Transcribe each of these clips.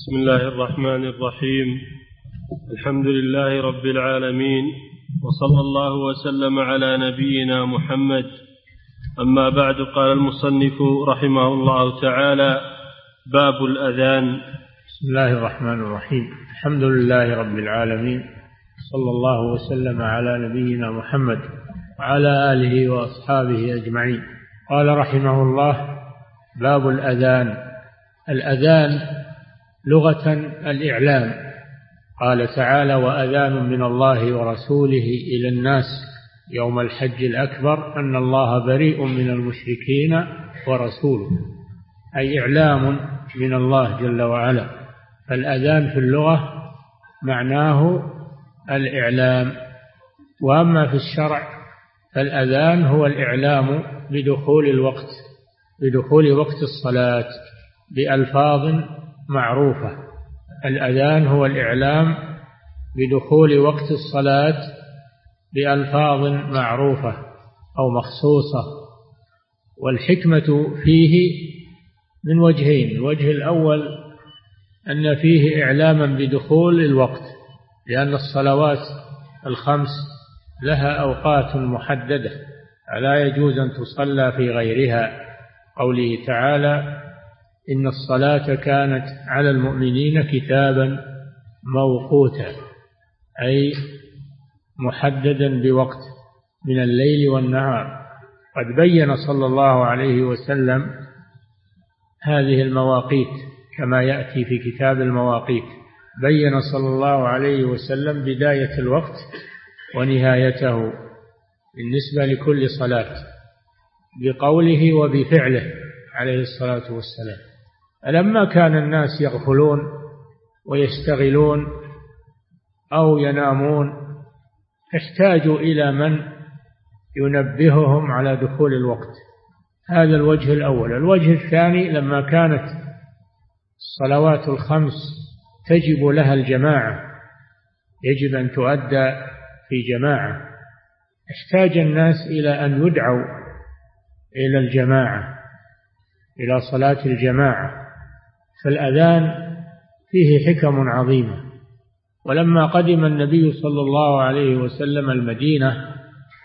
بسم الله الرحمن الرحيم. الحمد لله رب العالمين، وصلى الله وسلم على نبينا محمد. أما بعد، قال المصنف رحمه الله تعالى: باب الأذان. بسم الله الرحمن الرحيم. الحمد لله رب العالمين، صلى الله وسلم على نبينا محمد وعلى آله وأصحابه أجمعين. قال رحمه الله: باب الأذان. الأذان لغة الإعلام. قال تعالى: وأذان من الله ورسوله إلى الناس يوم الحج الأكبر أن الله بريء من المشركين ورسوله، أي إعلام من الله جل وعلا. فالأذان في اللغة معناه الإعلام، وأما في الشرع فالأذان هو الإعلام بدخول وقت الصلاة بألفاظ معروفة. الأذان هو الإعلام بدخول وقت الصلاة بألفاظ معروفة أو مخصوصة. والحكمة فيه من وجهين: الوجه الأول أن فيه إعلاما بدخول الوقت، لأن الصلوات الخمس لها أوقات محددة لا يجوز أن تصلى في غيرها. قوله تعالى: إن الصلاة كانت على المؤمنين كتابا موقوتا، أي محددا بوقت من الليل والنهار. قد بين صلى الله عليه وسلم هذه المواقيت كما يأتي في كتاب المواقيت. بين صلى الله عليه وسلم بداية الوقت ونهايته بالنسبة لكل صلاة بقوله وبفعله عليه الصلاة والسلام. لما كان الناس يغفلون ويشتغلون أو ينامون احتاجوا إلى من ينبههم على دخول الوقت. هذا الوجه الأول. الوجه الثاني: لما كانت الصلوات الخمس تجب لها الجماعة، يجب أن تؤدى في جماعة، احتاج الناس إلى أن يدعوا إلى الجماعة، إلى صلاة الجماعة. فالأذان فيه حكم عظيمة. ولما قدم النبي صلى الله عليه وسلم المدينة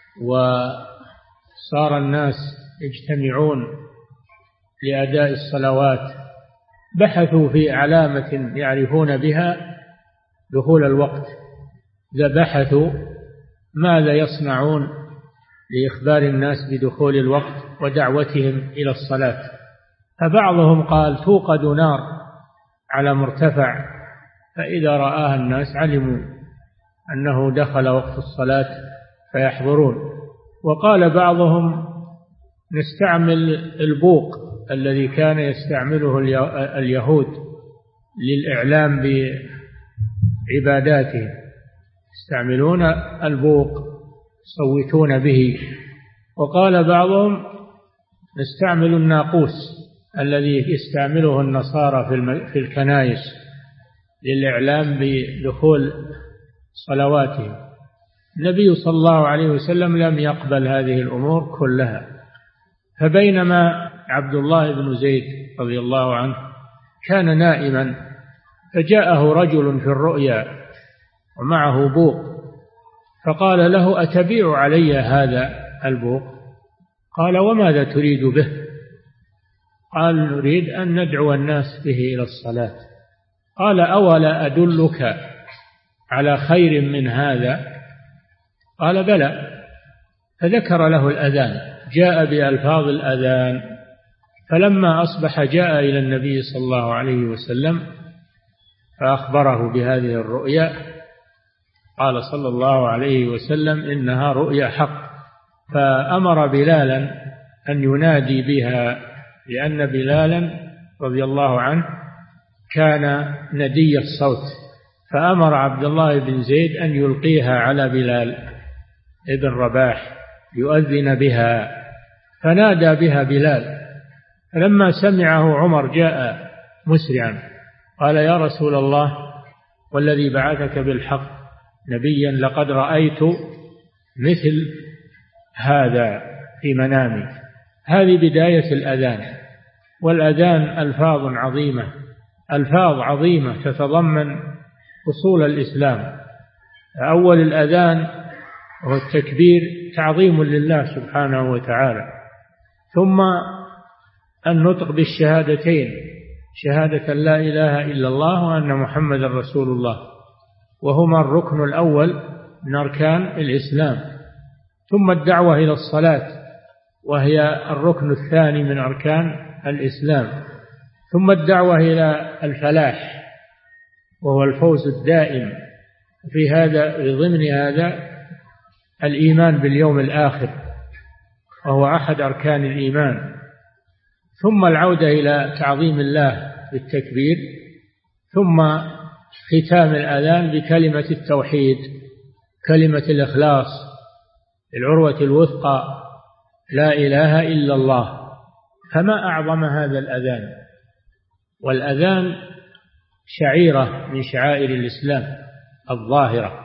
وصار الناس يجتمعون لأداء الصلوات، بحثوا في علامة يعرفون بها دخول الوقت. إذا بحثوا ماذا يصنعون لإخبار الناس بدخول الوقت ودعوتهم إلى الصلاة. فبعضهم قال: توقد نار على مرتفع، فإذا رآها الناس علموا أنه دخل وقت الصلاة فيحضرون. وقال بعضهم: نستعمل البوق الذي كان يستعمله اليهود للإعلام بعباداتهم، يستعملون البوق يصوتون به. وقال بعضهم: نستعمل الناقوس الذي يستعمله النصارى في الكنائس للإعلام بدخول صلواتهم. النبي صلى الله عليه وسلم لم يقبل هذه الأمور كلها. فبينما عبد الله بن زيد رضي الله عنه كان نائما، فجاءه رجل في الرؤيا ومعه بوق، فقال له: أتبيع علي هذا البوق؟ قال: وماذا تريد به؟ قال: نريد أن ندعو الناس به إلى الصلاة. قال: أولا أدلك على خير من هذا؟ قال: بلى. فذكر له الأذان، جاء بألفاظ الأذان. فلما أصبح جاء إلى النبي صلى الله عليه وسلم فأخبره بهذه الرؤيا. قال صلى الله عليه وسلم: إنها رؤيا حق. فأمر بلالا أن ينادي بها، لأن بلالا رضي الله عنه كان ندي الصوت. فأمر عبد الله بن زيد أن يلقيها على بلال ابن رباح يؤذن بها. فنادى بها بلال. فلما سمعه عمر جاء مسرعا قال: يا رسول الله، والذي بعثك بالحق نبيا، لقد رأيت مثل هذا في منامي. هذه بداية الأذان. والأذان ألفاظ عظيمة ألفاظ عظيمة تتضمن أصول الإسلام. أول الأذان هو التكبير تعظيم لله سبحانه وتعالى، ثم النطق بالشهادتين، شهادة لا إله إلا الله وأن محمد رسول الله، وهما الركن الأول من أركان الإسلام، ثم الدعوة إلى الصلاة وهي الركن الثاني من أركان الإسلام، ثم الدعوة إلى الفلاح وهو الفوز الدائم. في ضمن هذا الإيمان باليوم الآخر وهو أحد أركان الإيمان، ثم العودة إلى تعظيم الله بالتكبير، ثم ختام الأذان بكلمة التوحيد، كلمة الإخلاص، العروة الوثقى، لا إله إلا الله. فما أعظم هذا الأذان. والأذان شعيرة من شعائر الإسلام الظاهرة،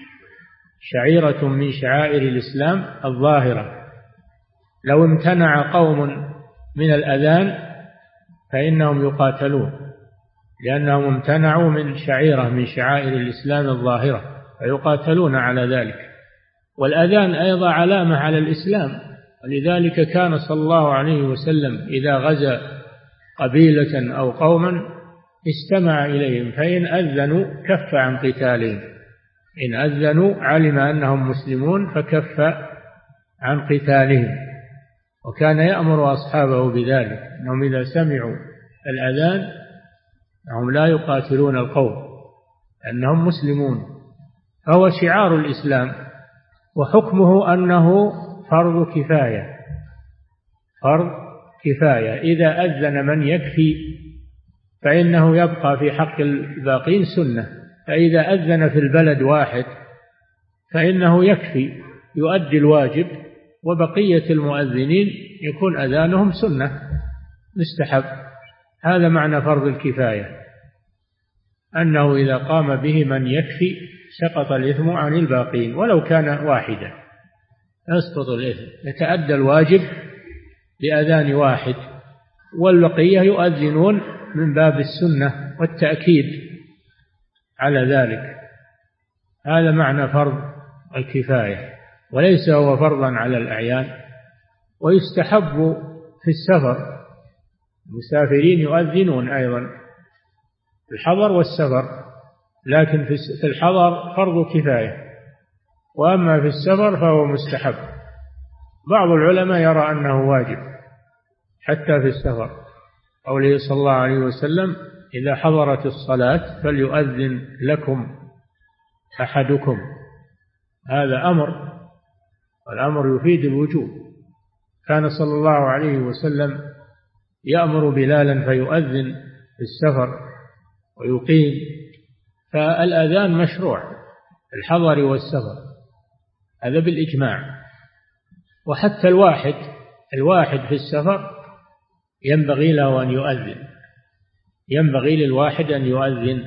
شعيرة من شعائر الإسلام الظاهرة. لو امتنع قوم من الأذان فإنهم يقاتلون، لأنهم امتنعوا من شعيرة من شعائر الإسلام الظاهرة، فيقاتلون على ذلك. والأذان أيضا علامة على الإسلام، ولذلك كان صلى الله عليه وسلم إذا غزا قبيلة أو قوما استمع إليهم، فإن أذنوا كف عن قتالهم، إن أذنوا علم أنهم مسلمون فكف عن قتالهم. وكان يأمر أصحابه بذلك، أنهم إذا سمعوا الأذان أنهم لا يقاتلون القوم أنهم مسلمون. فهو شعار الإسلام، وحكمه أنه فرض كفاية، فرض كفاية. إذا أذن من يكفي فإنه يبقى في حق الباقين سنة، فإذا أذن في البلد واحد فإنه يكفي يؤدي الواجب، وبقية المؤذنين يكون أذانهم سنة مستحب. هذا معنى فرض الكفاية، أنه إذا قام به من يكفي سقط الإثم عن الباقين، ولو كان واحدا يسقط الإثم، يتأدى الواجب بأذان واحد، والبقية يؤذنون من باب السنة والتأكيد على ذلك. هذا معنى فرض الكفاية، وليس هو فرضا على الأعيان. ويستحب في السفر، المسافرين يؤذنون أيضا في الحضر والسفر، لكن في الحضر فرض كفاية، وأما في السفر فهو مستحب. بعض العلماء يرى أنه واجب حتى في السفر، قوله صلى الله عليه وسلم: إذا حضرت الصلاة فليؤذن لكم أحدكم. هذا أمر، والأمر يفيد الوجوب. كان صلى الله عليه وسلم يأمر بلالا فيؤذن في السفر ويقيم. فالأذان مشروع في الحضر والسفر، هذا بالإجماع. وحتى الواحد في السفر ينبغي له أن يؤذن، ينبغي للواحد أن يؤذن،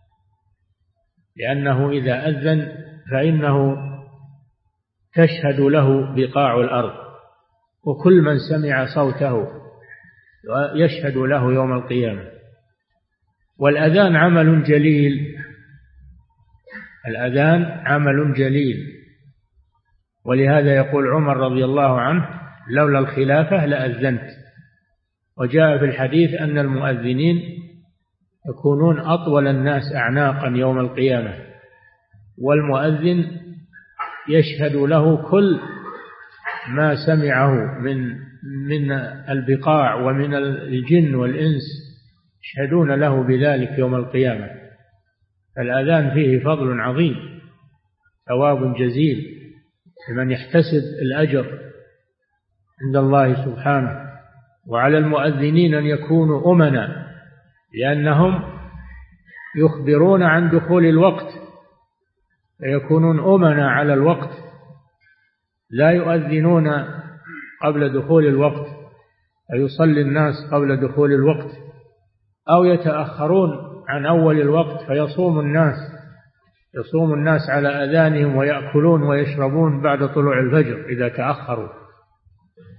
لأنه إذا أذن فإنه تشهد له بقاع الأرض، وكل من سمع صوته يشهد له يوم القيامة. والأذان عمل جليل، الأذان عمل جليل، ولهذا يقول عمر رضي الله عنه: لولا الخلافة لأذنت. وجاء في الحديث أن المؤذنين يكونون أطول الناس أعناقا يوم القيامة، والمؤذن يشهد له كل ما سمعه من البقاع ومن الجن والإنس، يشهدون له بذلك يوم القيامة. فالأذان فيه فضل عظيم، ثواب جزيل لمن يحتسب الأجر عند الله سبحانه. وعلى المؤذنين أن يكونوا أمنا، لأنهم يخبرون عن دخول الوقت، فيكونون أمنا على الوقت، لا يؤذنون قبل دخول الوقت فيصلي الناس قبل دخول الوقت، أو يتأخرون عن أول الوقت فيصوم الناس على أذانهم ويأكلون ويشربون بعد طلوع الفجر إذا تأخروا.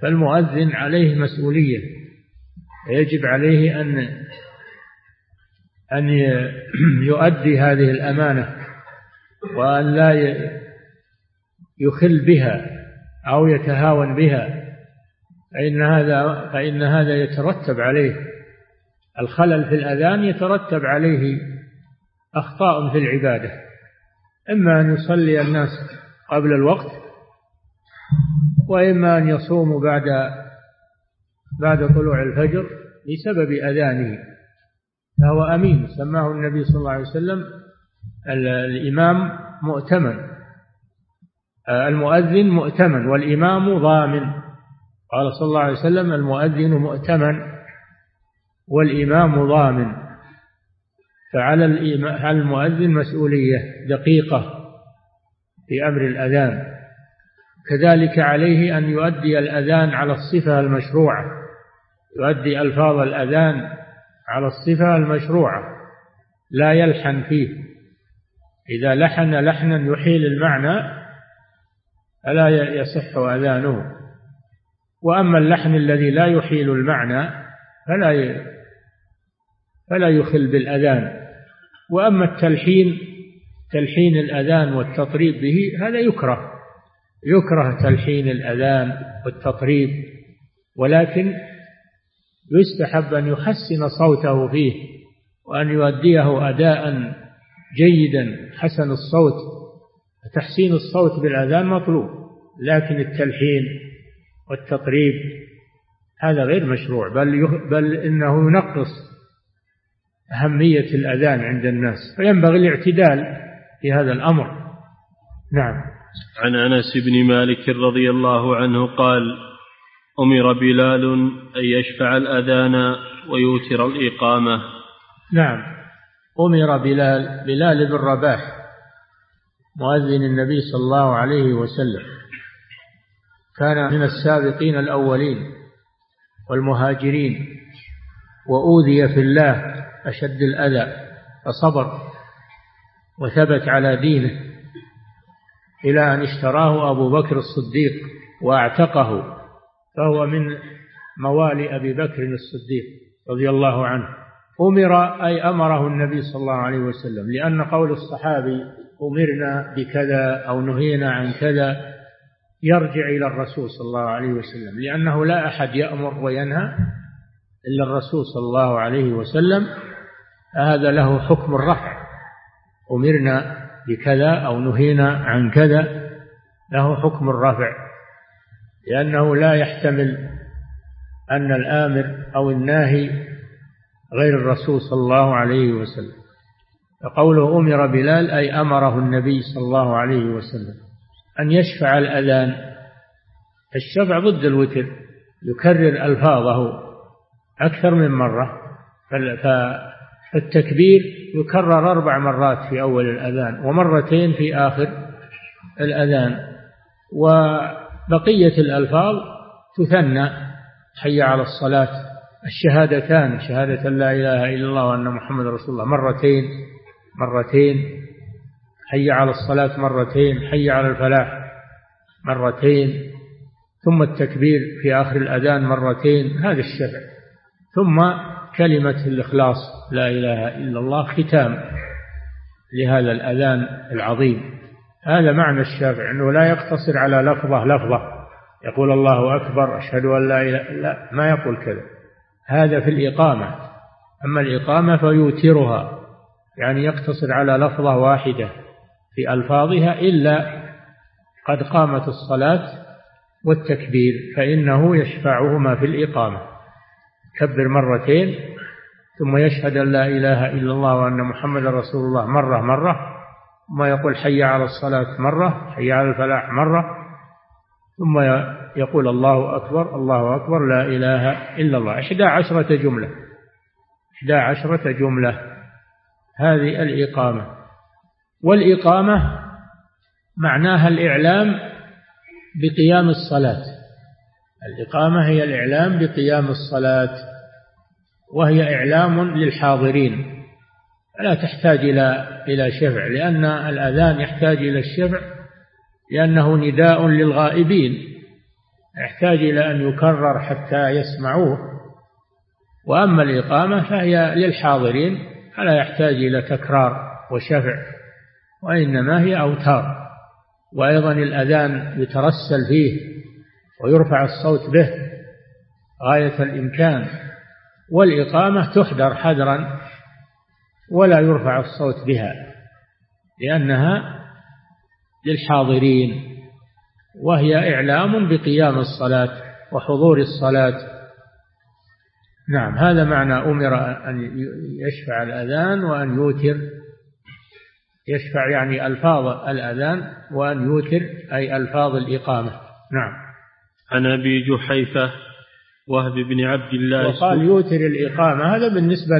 فالمؤذن عليه مسؤولية، يجب عليه أن أن يؤدي هذه الأمانة وأن لا يخل بها أو يتهاون بها، فإن هذا يترتب عليه الخلل في الأذان، يترتب عليه أخطاء في العبادة، إما أن يصلي الناس قبل الوقت، وإما أن يصوموا بعد طلوع الفجر بسبب أذانه، فهو أمين. سماه النبي صلى الله عليه وسلم الإمام مؤتمن، المؤذن مؤتمن والإمام ضامن. قال صلى الله عليه وسلم المؤذن مؤتمن والإمام ضامن. فعلى المؤذن مسؤولية دقيقة في أمر الأذان، كذلك عليه أن يؤدي الأذان على الصفة المشروعة، يؤدي ألفاظ الأذان على الصفة المشروعة، لا يلحن فيه. إذا لحن لحنا يحيل المعنى فلا يصح أذانه، وأما اللحن الذي لا يحيل المعنى فلا يخل بالأذان. وأما تلحين الأذان والتطريب به هذا يكره تلحين الأذان والتطريب، ولكن يستحب أن يحسن صوته فيه وأن يؤديه أداء جيدا حسن الصوت. تحسين الصوت بالأذان مطلوب، لكن التلحين والتطريب هذا غير مشروع، بل إنه ينقص أهمية الأذان عند الناس، فينبغي الاعتدال في هذا الأمر. نعم. عن أنس بن مالك رضي الله عنه قال: أمر بلال أن يشفع الأذان ويوتر الإقامة. نعم، أمر بلال بن رباح مؤذن النبي صلى الله عليه وسلم، كان من السابقين الأولين والمهاجرين، وأوذي في الله أشد الأذى فصبر وثبت على دينه إلى أن اشتراه أبو بكر الصديق وأعتقه، فهو من موالي أبي بكر الصديق رضي الله عنه. أمره النبي صلى الله عليه وسلم، لأن قول الصحابي أمرنا بكذا أو نهينا عن كذا يرجع إلى الرسول صلى الله عليه وسلم، لأنه لا أحد يأمر وينهى إلا الرسول صلى الله عليه وسلم، هذا له حكم الرفع. أمرنا بكذا أو نهينا عن كذا له حكم الرفع، لأنه لا يحتمل أن الآمر أو الناهي غير الرسول صلى الله عليه وسلم. فقوله أمر بلال أي أمره النبي صلى الله عليه وسلم أن يشفع الأذان. الشفع ضد الوتر، يكرر ألفاظه أكثر من مرة، فالتكبير يكرر 4 مرات في أول الأذان ومرتين في آخر الأذان، وبقية الألفاظ تثنى: حي على الصلاة، الشهادتان، شهادة لا إله إلا الله وأن محمد رسول الله مرتين، حي على الصلاة مرتين، حي على الفلاح مرتين، ثم التكبير في آخر الأذان مرتين، هذا الشفع. ثم كلمة الإخلاص لا إله إلا الله ختام لهذا الأذان العظيم. هذا معنى الشفع، أنه لا يقتصر على لفظة يقول الله أكبر أشهد أن لا إله، لا، ما يقول كذا، هذا في الإقامة. أما الإقامة فيوترها، يعني يقتصر على لفظة واحدة في ألفاظها إلا قد قامت الصلاة والتكبير، فإنه يشفعهما في الإقامة، كبر مرتين ثم يشهد أن لا إله إلا الله وأن محمد رسول الله مرة، ثم يقول حي على الصلاة مرة، حي على الفلاح مرة، ثم يقول الله أكبر لا إله إلا الله. 11 جملة هذه الإقامة. والإقامة معناها الإعلام بقيام الصلاة. الإقامة هي الإعلام بقيام الصلاة، وهي إعلام للحاضرين، لا تحتاج إلى شفع، لأن الأذان يحتاج إلى الشفع لأنه نداء للغائبين، يحتاج إلى أن يكرر حتى يسمعوه. وأما الإقامة فهي للحاضرين، فلا يحتاج إلى تكرار وشفع، وإنما هي أوتار. وأيضا الأذان يترسل فيه ويرفع الصوت به غاية الإمكان، والإقامة تحذر حذرا ولا يرفع الصوت بها لأنها للحاضرين، وهي إعلام بقيام الصلاة وحضور الصلاة. نعم، هذا معنى أمر أن يشفع الأذان وأن يوتر. يشفع يعني ألفاظ الأذان، وأن يوتر أي ألفاظ الإقامة. نعم. عن أبي جحيفة وهب بن عبد الله وقال يوتر الإقامة، هذا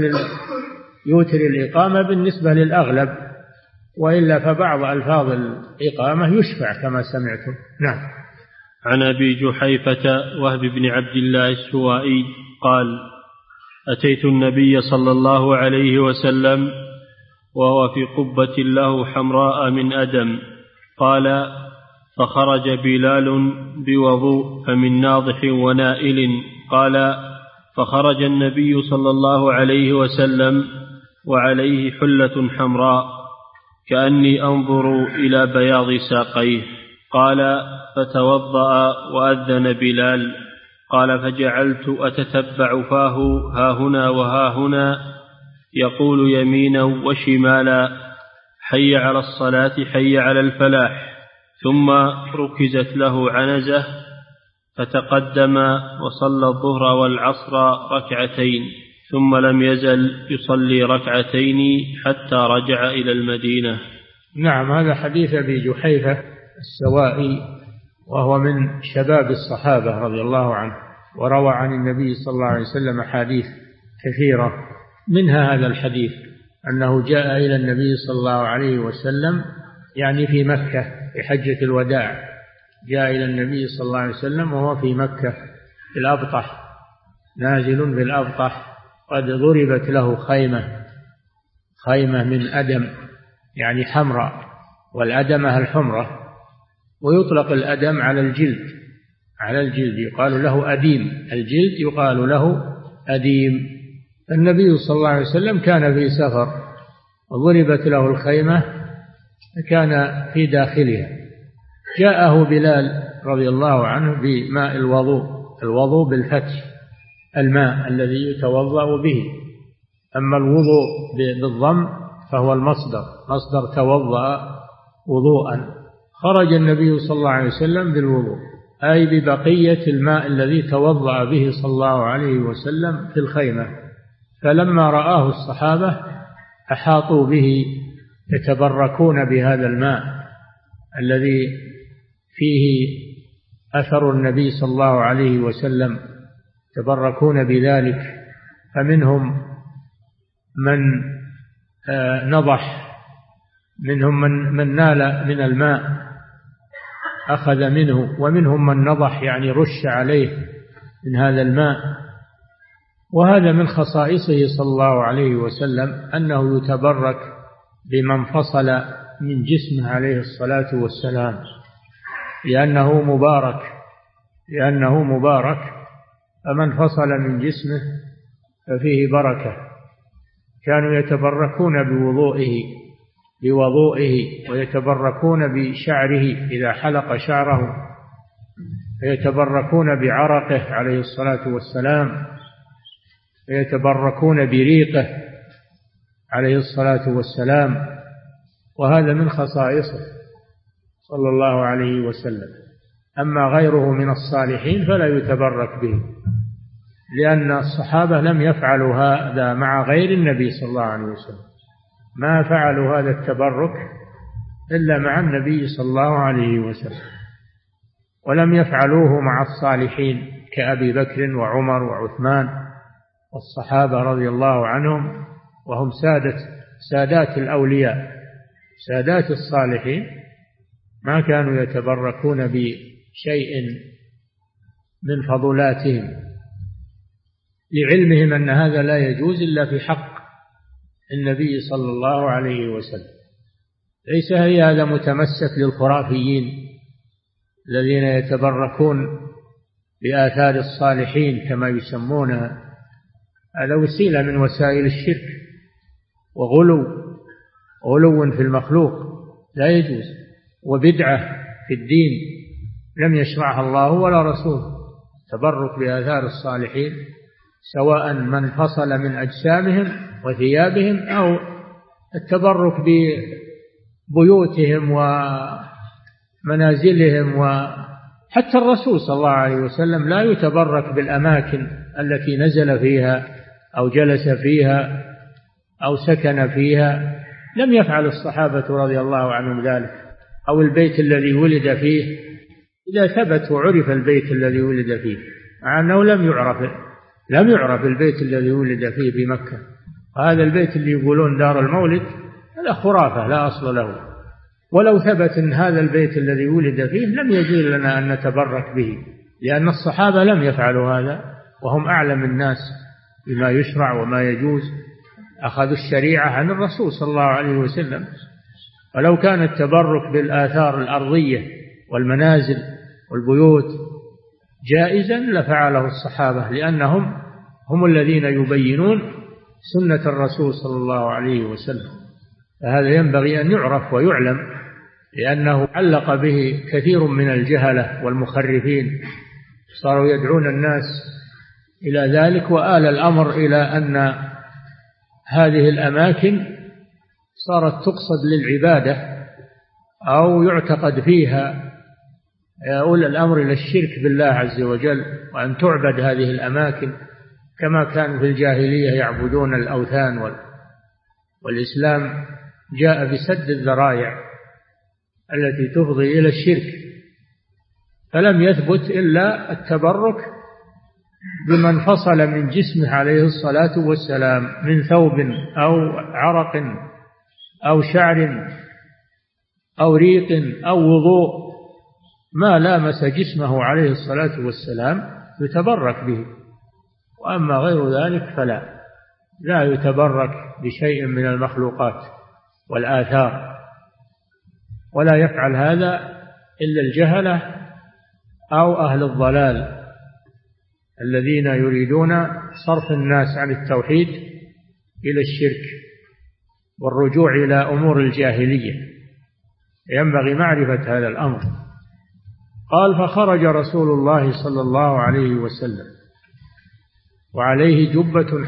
يوتر الإقامة بالنسبة للأغلب، وإلا فبعض ألفاظ الإقامة يشفع كما سمعتم. نعم. عن أبي جحيفة وهب بن عبد الله السوائي قال: أتيت النبي صلى الله عليه وسلم وهو في قبة له حمراء من أدم، قال: فخرج بلال بوضوء فمن ناضح ونائل، قال: فخرج النبي صلى الله عليه وسلم وعليه حلة حمراء كأني أنظر إلى بياض ساقيه، قال: فتوضأ وأذن بلال، قال: فجعلت أتتبع فاه هاهنا وهاهنا يقول يمينا وشمالا: حي على الصلاة حي على الفلاح. ثم ركزت له عنزة فتقدم وصلى الظهر والعصر ركعتين، ثم لم يزل يصلي ركعتين حتى رجع إلى المدينة. نعم، هذا حديث أبي جحيفة السوائي، وهو من شباب الصحابة رضي الله عنه، وروى عن النبي صلى الله عليه وسلم حديث كثيرة، منها هذا الحديث أنه جاء إلى النبي صلى الله عليه وسلم يعني في مكة في حجة الوداع، جاء إلى النبي صلى الله عليه وسلم وهو في مكة في الأبطح، نازل في الأبطح، قد ضربت له خيمة من أدم يعني حمراء، والأدمة الحمرة، ويطلق الأدم على الجلد يقال له أديم، الجلد يقال له أديم. النبي صلى الله عليه وسلم كان في سفر وضربت له الخيمة كان في داخلها، جاءه بلال رضي الله عنه بماء الوضوء بالفتح، الماء الذي يتوضأ به، أما الوضوء بالضم فهو مصدر توضأ وضوءا. خرج النبي صلى الله عليه وسلم بالوضوء، أي ببقية الماء الذي توضأ به صلى الله عليه وسلم في الخيمة، فلما رآه الصحابة أحاطوا به يتبركون بهذا الماء الذي فيه أثر النبي صلى الله عليه وسلم، يتبركون بذلك، فمنهم من نضح، منهم من نال من الماء أخذ منه، ومنهم من نضح يعني رش عليه من هذا الماء. وهذا من خصائصه صلى الله عليه وسلم أنه يتبرك بمن فصل من جسمه عليه الصلاة والسلام، لأنه مبارك، فمن فصل من جسمه ففيه بركة. كانوا يتبركون بوضوئه ويتبركون بشعره إذا حلق شعره، ويتبركون بعرقه عليه الصلاة والسلام، ويتبركون بريقه عليه الصلاة والسلام، وهذا من خصائصه صلى الله عليه وسلم. أما غيره من الصالحين فلا يتبرك به، لأن الصحابة لم يفعلوا هذا مع غير النبي صلى الله عليه وسلم، ما فعلوا هذا التبرك إلا مع النبي صلى الله عليه وسلم، ولم يفعلوه مع الصالحين كأبي بكر وعمر وعثمان والصحابة رضي الله عنهم، وهم سادات الأولياء، سادات الصالحين، ما كانوا يتبركون بشيء من فضلاتهم، لعلمهم أن هذا لا يجوز إلا في حق النبي صلى الله عليه وسلم. ليس هذا متمسك للخرافيين الذين يتبركون بآثار الصالحين كما يسمونها، هذا وسيلة من وسائل الشرك، غلو في المخلوق لا يجوز، وبدعة في الدين لم يشرعها الله ولا رسوله. التبرك بآثار الصالحين سواء من فصل من أجسامهم وثيابهم أو التبرك ببيوتهم ومنازلهم. وحتى الرسول صلى الله عليه وسلم لا يتبرك بالأماكن التي نزل فيها أو جلس فيها أو سكن فيها، لم يفعل الصحابة رضي الله عنهم ذلك، أو البيت الذي ولد فيه إذا ثبت وعرف البيت الذي ولد فيه، مع أنه لم يعرف البيت الذي ولد فيه في مكة. وهذا البيت اللي يقولون دار المولد هذا خرافة لا أصل له، ولو ثبت أن هذا البيت الذي ولد فيه لم يجوز لنا أن نتبرك به، لأن الصحابة لم يفعلوا هذا وهم أعلم الناس بما يشرع وما يجوز، أخذوا الشريعة عن الرسول صلى الله عليه وسلم. ولو كان التبرك بالآثار الأرضية والمنازل والبيوت جائزا لفعله الصحابة، لأنهم هم الذين يبينون سنة الرسول صلى الله عليه وسلم. فهذا ينبغي أن يعرف ويعلم، لأنه علق به كثير من الجهلة والمخرفين، صاروا يدعون الناس إلى ذلك، وآل الأمر إلى أن هذه الأماكن صارت تقصد للعبادة أو يعتقد فيها، يؤول الأمر إلى الشرك بالله عز وجل، وأن تعبد هذه الأماكن كما كانوا في الجاهلية يعبدون الأوثان. والإسلام جاء بسد الذرائع التي تفضي إلى الشرك، فلم يثبت إلا التبرك بمن فصل من جسمه عليه الصلاة والسلام من ثوب أو عرق أو شعر أو ريق أو وضوء، ما لامس جسمه عليه الصلاة والسلام يتبرك به. وأما غير ذلك لا يتبرك بشيء من المخلوقات والآثار، ولا يفعل هذا إلا الجهلة أو أهل الضلال الذين يريدون صرف الناس عن التوحيد إلى الشرك والرجوع إلى أمور الجاهلية. ينبغي معرفة هذا الأمر. قال: فخرج رسول الله صلى الله عليه وسلم وعليه جبة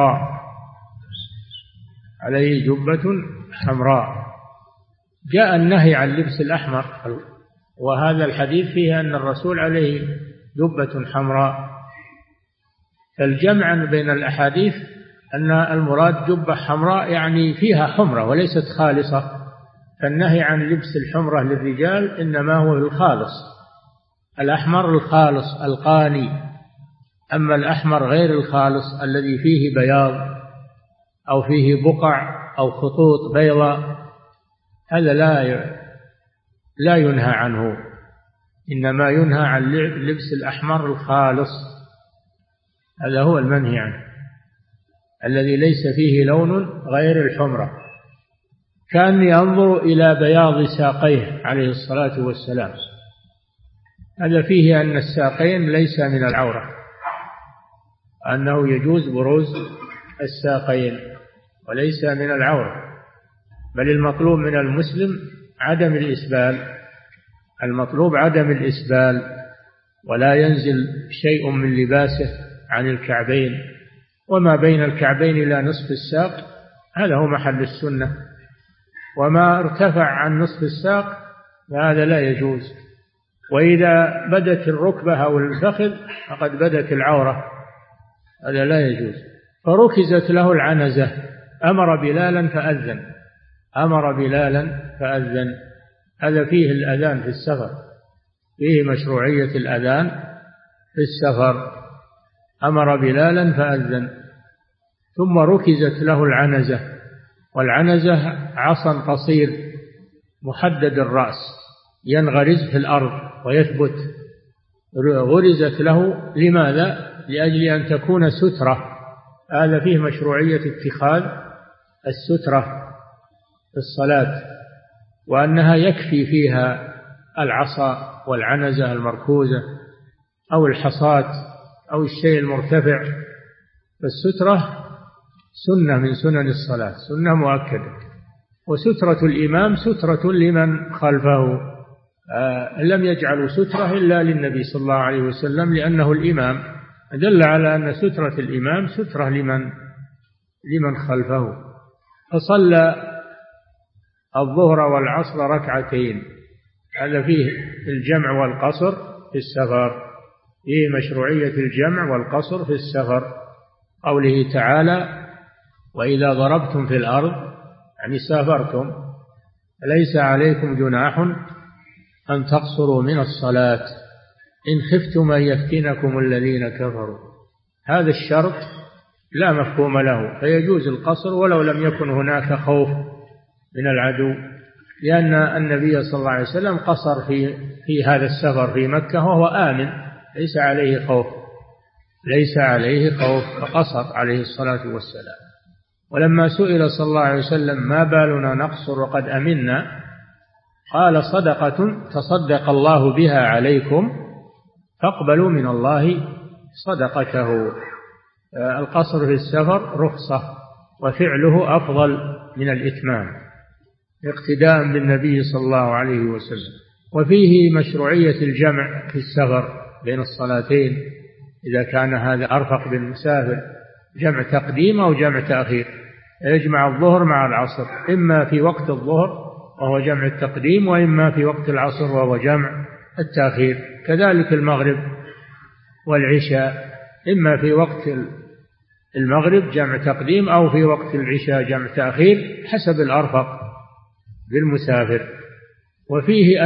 حمراء. جاء النهي عن لبس الأحمر، وهذا الحديث فيه أن الرسول عليه جبة حمراء. فالجمع بين الأحاديث أن المراد جبة حمراء يعني فيها حمرة وليست خالصة، فالنهي عن لبس الحمرة للرجال إنما هو الخالص، الأحمر الخالص القاني. أما الأحمر غير الخالص الذي فيه بياض أو فيه بقع أو خطوط بيضاء، هذا لا ينهى عنه، إنما ينهى عن لبس الأحمر الخالص، هذا هو المنهي عنه، الذي ليس فيه لون غير الحمرة. كان ينظر إلى بياض ساقيه عليه الصلاة والسلام، هذا فيه أن الساقين ليس من العورة، أنه يجوز بروز الساقين وليس من العورة، بل المطلوب من المسلم المطلوب عدم الإسبال، ولا ينزل شيء من لباسه عن الكعبين، وما بين الكعبين إلى نصف الساق هذا هو محل السنة، وما ارتفع عن نصف الساق فهذا لا يجوز. وإذا بدت الركبة أو الفخذ فقد بدت العورة، هذا لا يجوز. فركزت له العنزة، أمر بلالا فأذن. هذا فيه الأذان في السفر، فيه مشروعية الأذان في السفر. أمر بلالا فأذن، ثم ركزت له العنزة، والعنزة عصا قصير محدد الرأس ينغرز في الأرض ويثبت، غرزت له لماذا؟ لأجل أن تكون سترة. هذا فيه مشروعية اتخاذ السترة في الصلاة، وأنها يكفي فيها العصا والعنزة المركوزة أو الحصاة أو الشيء المرتفع، فالسترة سنة من سنن الصلاة، سنة مؤكدة. وسترة الإمام سترة لمن خلفه، لم يجعلوا سترة إلا للنبي صلى الله عليه وسلم لأنه الإمام، دل على أن سترة الإمام سترة لمن خلفه. فصلى الظهر والعصر ركعتين، هذا فيه الجمع والقصر في السفر، فيه مشروعية الجمع والقصر في السفر. قوله تعالى: وإذا ضربتم في الأرض، يعني سافرتم، ليس عليكم جناح أن تقصروا من الصلاة إن خفتم أن يفتنكم الذين كفروا. هذا الشرط لا مفهوم له، فيجوز القصر ولو لم يكن هناك خوف من العدو، لأن النبي صلى الله عليه وسلم قصر في هذا السفر في مكة وهو آمن، ليس عليه خوف فقصر عليه الصلاة والسلام. ولما سئل صلى الله عليه وسلم: ما بالنا نقصر وقد أمنا؟ قال: صدقة تصدق الله بها عليكم فاقبلوا من الله صدقته. القصر في السفر رخصة، وفعله أفضل من الإتمام اقتداء بالنبي صلى الله عليه وسلم. وفيه مشروعية الجمع في السفر بين الصلاتين إذا كان هذا أرفق بالمسافر، جمع تقديم أو جمع تأخير، يجمع الظهر مع العصر، إما في وقت الظهر وهو جمع التقديم، وإما في وقت العصر وهو جمع التأخير. كذلك المغرب والعشاء، إما في وقت المغرب جمع تقديم أو في وقت العشاء جمع تأخير حسب الأرفق بالمسافر. وفيه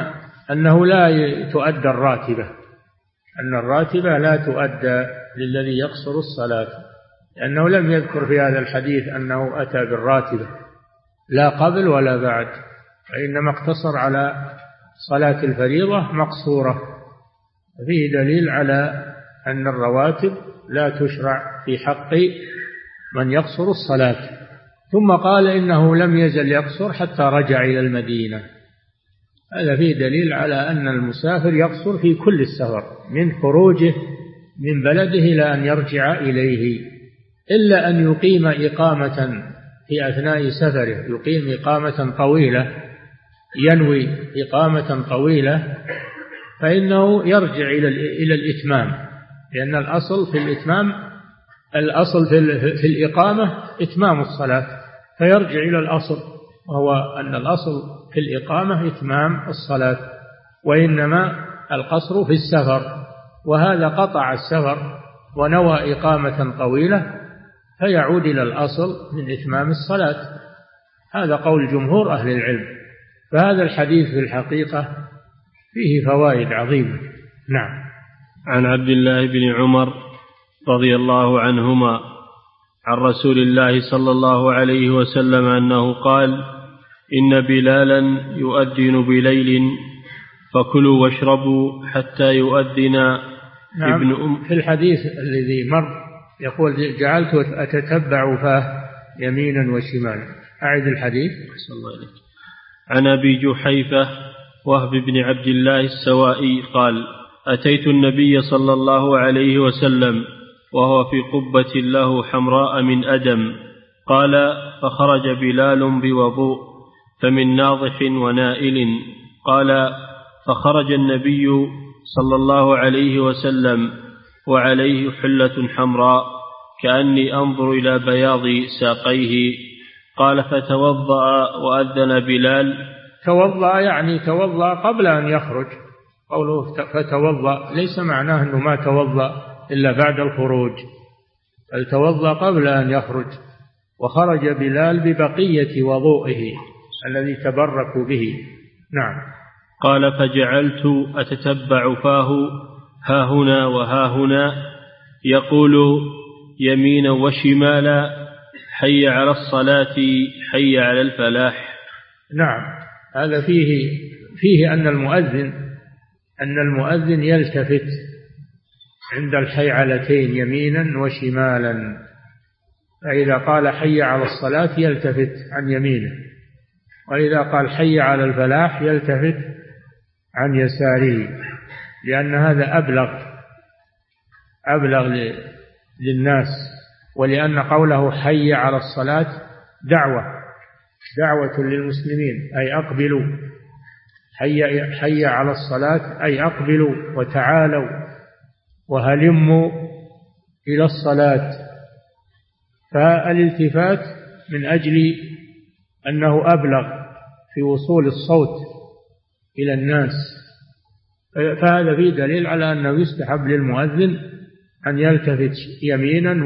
أنه لا تؤدى الراتبة، أن الراتبة لا تؤدى للذي يقصر الصلاة، لأنه لم يذكر في هذا الحديث أنه أتى بالراتبة لا قبل ولا بعد، وإنما اقتصر على صلاة الفريضة مقصورة. فيه دليل على أن الرواتب لا تشرع في حق من يقصر الصلاة. ثم قال: إنه لم يزل يقصر حتى رجع إلى المدينة. هذا فيه دليل على أن المسافر يقصر في كل السفر، من خروجه من بلده إلى أن يرجع إليه، إلا أن يقيم إقامة في أثناء سفره، يقيم إقامة طويلة، ينوي إقامة طويلة، فإنه يرجع إلى الإتمام، لأن الأصل في الإتمام، الأصل في الإقامة إتمام الصلاة، فيرجع إلى الأصل، وهو أن الأصل في الإقامة إتمام الصلاة، وإنما القصر في السفر. وهذا قطع السفر ونوى إقامة طويلة، فيعود إلى الأصل من إتمام الصلاة. هذا قول جمهور أهل العلم. فهذا الحديث في الحقيقة فيه فوائد عظيمة. نعم. عن عبد الله بن عمر رضي الله عنهما عن رسول الله صلى الله عليه وسلم أنه قال: إن بلالا يؤذن بليل فكلوا واشربوا حتى يؤذن. نعم. في الحديث الذي مر يقول: جعلت أتتبع فاه يمينا وشمالا. أعد الحديث. صلى الله عليه. عن أبي جحيفة وهب بن عبد الله السوائي قال: أتيت النبي صلى الله عليه وسلم وهو في قبة له حمراء من أدم. قال: فخرج بلال بوضوء فمن ناضح ونائل. قال: فخرج النبي صلى الله عليه وسلم وعليه حلة حمراء كأني أنظر إلى بياض ساقيه. قال: فتوضأ وأذن بلال. توضأ يعني توضأ قبل أن يخرج. قوله فتوضأ ليس معناه أنه ما توضأ إلا بعد الخروج، بل توضأ قبل أن يخرج. وخرج بلال ببقية وضوئه الذي تبرك به. نعم. قال: فجعلت أتتبع فاه ها هنا وها هنا يقول يمينا وشمالا: حي على الصلاة حي على الفلاح. نعم. هذا فيه أن المؤذن يلتفت عند الحيعلتين يمينا وشمالا، فإذا قال حي على الصلاة يلتفت عن يمينه، وإذا قال حي على الفلاح يلتفت عن يساره، لأن هذا أبلغ للناس ولأن قوله حي على الصلاة دعوة للمسلمين، أي أقبلوا، حي على الصلاة أي أقبلوا وتعالوا وهلموا إلى الصلاة. فالالتفات من أجل أنه أبلغ في وصول الصوت إلى الناس، فهذا فيه دليل على أنه يستحب للمؤذن أن يلتفت يمينا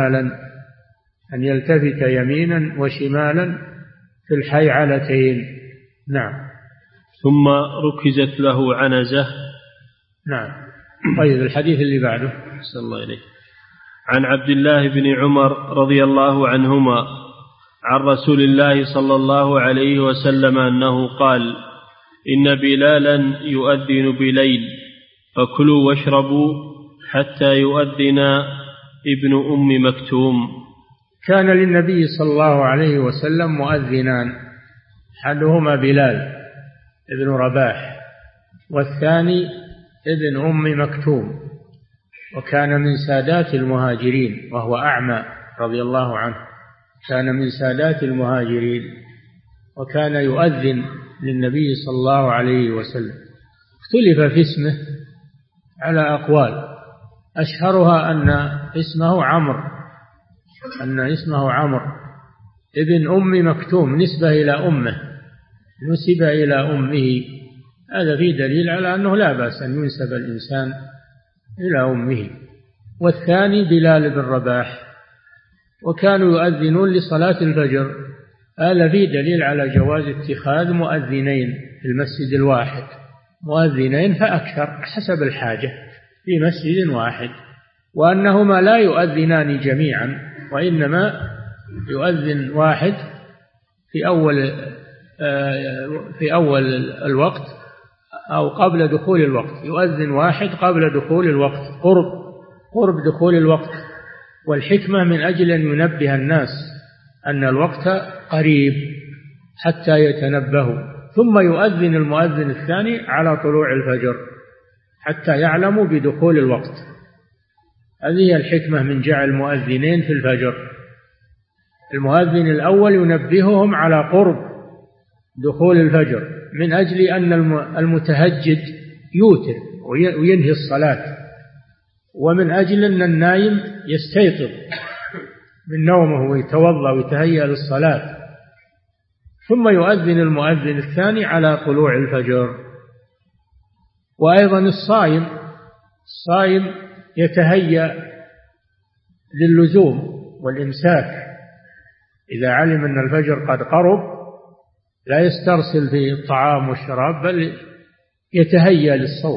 وشمالا في الحيعلتين. نعم. ثم ركزت له عنزة. نعم. طيب الحديث اللي بعده. صلى الله عليه. عن عبد الله بن عمر رضي الله عنهما عن رسول الله صلى الله عليه وسلم أنه قال: إن بلالا يؤذن بليل فكلوا واشربوا حتى يؤذن ابن أم مكتوم. كان للنبي صلى الله عليه وسلم مؤذنان، أحدهما بلال ابن رباح، والثاني ابن أم مكتوم، وكان من سادات المهاجرين وهو أعمى رضي الله عنه، كان من سادات المهاجرين وكان يؤذن للنبي صلى الله عليه وسلم. اختلف في اسمه على أقوال، أشهرها أن اسمه عمرو ابن أم مكتوم، نسب إلى أمه. هذا فيه دليل على أنه لا بأس أن ينسب الإنسان إلى أمه. والثاني بلال بن رباح، وكانوا يؤذنون لصلاة الفجر. هذا فيه دليل على جواز اتخاذ مؤذنين في المسجد الواحد، مؤذنين فأكثر حسب الحاجة في مسجد واحد، وأنهما لا يؤذنان جميعا، وإنما يؤذن واحد في أول الوقت أو قبل دخول الوقت، يؤذن واحد قبل دخول الوقت، قرب دخول الوقت. والحكمة من أجل أن ينبه الناس أن الوقت قريب حتى يتنبهوا، ثم يؤذن المؤذن الثاني على طلوع الفجر حتى يعلموا بدخول الوقت. هذه هي الحكمة من جعل مؤذنين في الفجر. المؤذن الأول ينبههم على قرب دخول الفجر من أجل أن المتهجد يوتر وينهي الصلاة، ومن أجل أن النائم يستيقظ من نومه ويتوضأ ويتهيأ للصلاة. ثم يؤذن المؤذن الثاني على طلوع الفجر. وأيضا الصائم يتهيأ للزوم والإمساك، إذا علم أن الفجر قد قرب لا يسترسل في الطعام والشراب، بل يتهيأ للصوم،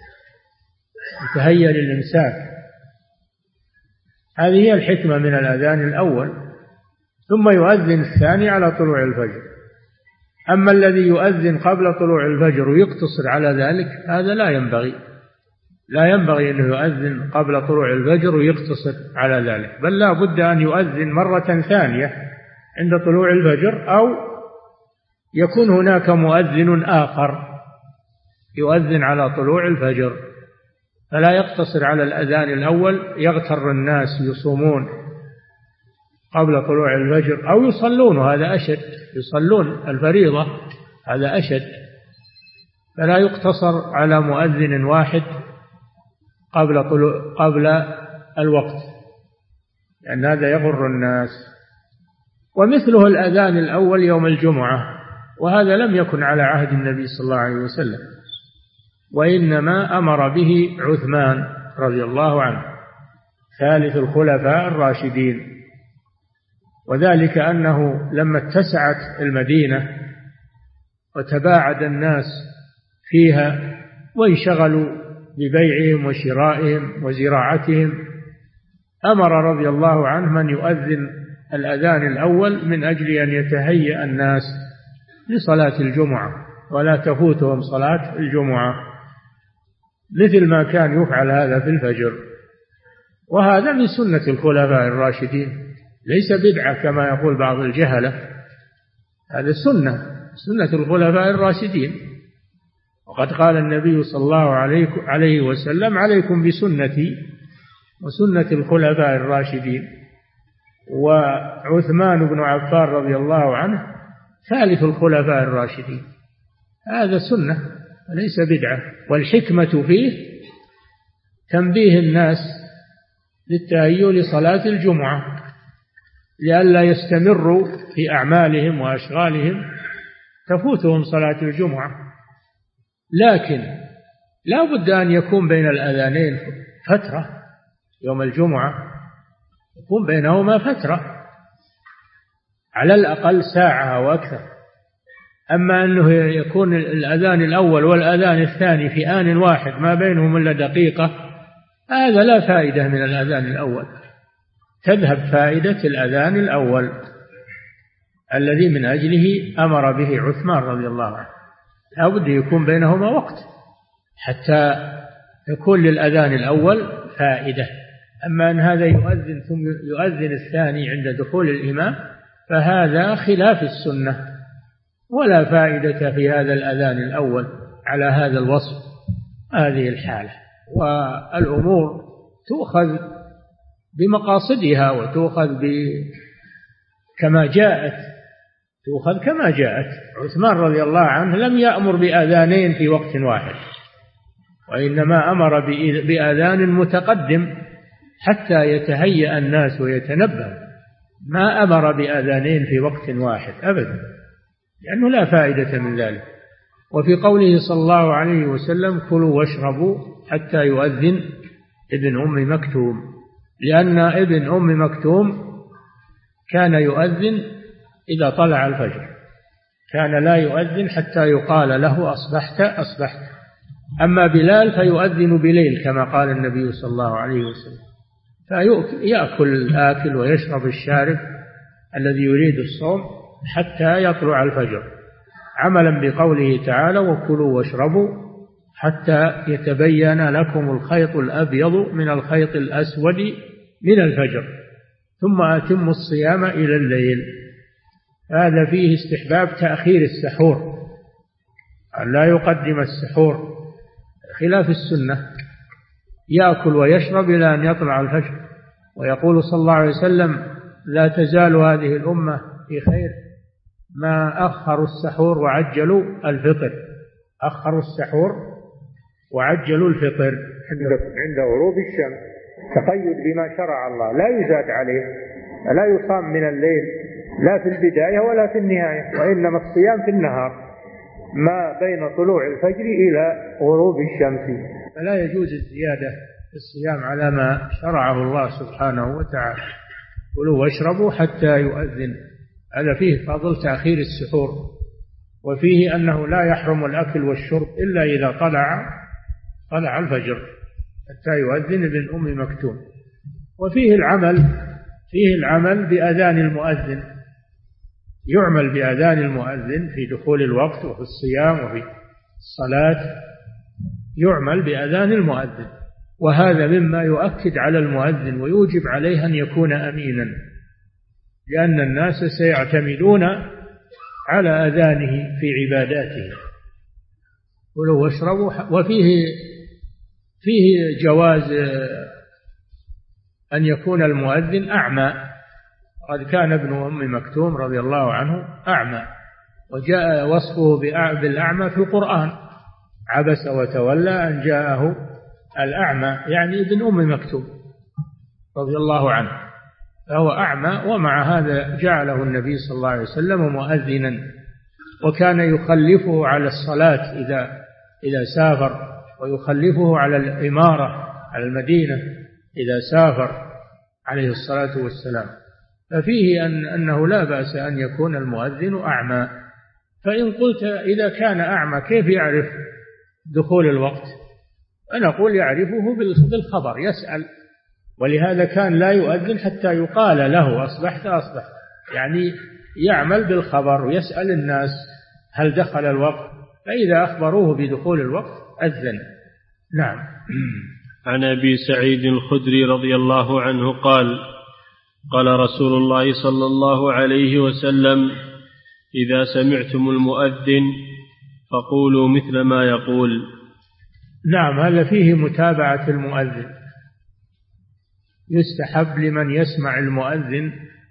يتهيأ للإمساك. هذه هي الحكمة من الأذان الأول. ثم يؤذن الثاني على طلوع الفجر. أما الذي يؤذن قبل طلوع الفجر ويقتصر على ذلك، هذا لا ينبغي أنه يؤذن قبل طلوع الفجر ويقتصر على ذلك، بل لا بد أن يؤذن مرة ثانية عند طلوع الفجر، أو يكون هناك مؤذن آخر يؤذن على طلوع الفجر، فلا يقتصر على الأذان الأول يغتر الناس يصومون قبل طلوع الفجر أو يصلون، هذا أشد، يصلون الفريضة هذا أشد. فلا يقتصر على مؤذن واحد قبل الوقت، لأن هذا يغر الناس. ومثله الأذان الأول يوم الجمعة، وهذا لم يكن على عهد النبي صلى الله عليه وسلم، وإنما أمر به عثمان رضي الله عنه ثالث الخلفاء الراشدين. وذلك أنه لما اتسعت المدينة وتباعد الناس فيها وانشغلوا ببيعهم وشرائهم وزراعتهم، أمر رضي الله عنه من يؤذن الأذان الأول من أجل أن يتهيأ الناس لصلاة الجمعة ولا تفوتهم صلاة الجمعة، مثل ما كان يفعل هذا في الفجر. وهذا من سنة الخلفاء الراشدين، ليس بدعة كما يقول بعض الجهلة، هذا سنة الخلفاء الراشدين. وقد قال النبي صلى الله عليه وسلم: عليكم بسنتي وسنة الخلفاء الراشدين. وعثمان بن عفان رضي الله عنه ثالث الخلفاء الراشدين. هذا سنة وليس بدعة، والحكمة فيه تنبيه الناس للتهيؤ لصلاة الجمعة لئلا يستمروا في أعمالهم وأشغالهم تفوتهم صلاة الجمعة. لكن لا بد أن يكون بين الأذانين فترة، يوم الجمعة يكون بينهما فترة على الأقل ساعة أو أكثر. أما أنه يكون الأذان الأول والأذان الثاني في آن واحد ما بينهم إلا دقيقة، هذا لا فائدة من الأذان الأول، تذهب فائدة الأذان الأول الذي من أجله أمر به عثمان رضي الله عنه. لا بد يكون بينهما وقت حتى يكون للأذان الأول فائدة. أما أن هذا يؤذن ثم يؤذن الثاني عند دخول الإمام فهذا خلاف السنة، ولا فائدة في هذا الأذان الأول على هذا الوصف هذه الحالة. والأمور تؤخذ بمقاصدها وتؤخذ كما جاءت، تؤخذ كما جاءت. عثمان رضي الله عنه لم يأمر بأذانين في وقت واحد، وإنما أمر بأذان متقدم حتى يتهيأ الناس ويتنبه، ما أمر بأذانين في وقت واحد أبدا، لأنه لا فائدة من ذلك. وفي قوله صلى الله عليه وسلم كلوا واشربوا حتى يؤذن ابن أم مكتوم، لأن ابن أم مكتوم كان يؤذن إذا طلع الفجر، كان لا يؤذن حتى يقال له أصبحت أصبحت. أما بلال فيؤذن بليل كما قال النبي صلى الله عليه وسلم، فيأكل الآكل ويشرب الشارب الذي يريد الصوم حتى يطلع الفجر، عملا بقوله تعالى وكلوا واشربوا حتى يتبين لكم الخيط الأبيض من الخيط الأسود من الفجر ثم أتموا الصيام إلى الليل. هذا فيه استحباب تأخير السحور، لا يقدم السحور خلاف السنة، يأكل ويشرب إلى أن يطلع الفجر. ويقول صلى الله عليه وسلم لا تزال هذه الأمة في خير ما أخروا السحور وعجلوا الفطر، أخروا السحور وعجلوا الفطر عند غروب الشمس، تقيد بما شرع الله، لا يزاد عليه، لا يصام من الليل لا في البداية ولا في النهاية، وإنما الصيام في النهار ما بين طلوع الفجر إلى غروب الشمس. فلا يجوز الزيادة في الصيام على ما شرعه الله سبحانه وتعالى. كلوا واشربوا حتى يؤذن، هذا فيه فضل تأخير السحور، وفيه أنه لا يحرم الأكل والشرب إلا إذا طلع الفجر حتى يؤذن ابن أم مكتوم. وفيه العمل بأذان المؤذن، يعمل بأذان المؤذن في دخول الوقت وفي الصيام وفي الصلاة، يعمل بأذان المؤذن، وهذا مما يؤكد على المؤذن ويوجب عليه أن يكون أمينا، لأن الناس سيعتمدون على أذانه في عباداته. ولو واشربوا. وفيه جواز أن يكون المؤذن أعمى، قد كان ابن أم مكتوم رضي الله عنه أعمى، وجاء وصفه بالأعمى في القرآن، عبس وتولى أن جاءه الأعمى، يعني ابن أم مكتوم رضي الله عنه، فهو أعمى، ومع هذا جعله النبي صلى الله عليه وسلم مؤذنا، وكان يخلفه على الصلاة إذا سافر، ويخلفه على الإمارة على المدينة إذا سافر عليه الصلاة والسلام. ففيه أنه لا بأس أن يكون المؤذن أعمى. فإن قلت إذا كان أعمى كيف يعرف دخول الوقت؟ أنا أقول يعرفه بالخبر، يسأل، ولهذا كان لا يؤذن حتى يقال له أصبحت أصبحت، يعني يعمل بالخبر ويسأل الناس هل دخل الوقت، فإذا أخبروه بدخول الوقت أذن. نعم. عن أبي سعيد الخدري رضي الله عنه قال قال رسول الله صلى الله عليه وسلم إذا سمعتم المؤذن فقولوا مثل ما يقول. نعم، هذا فيه متابعة المؤذن، يستحب لمن يسمع المؤذن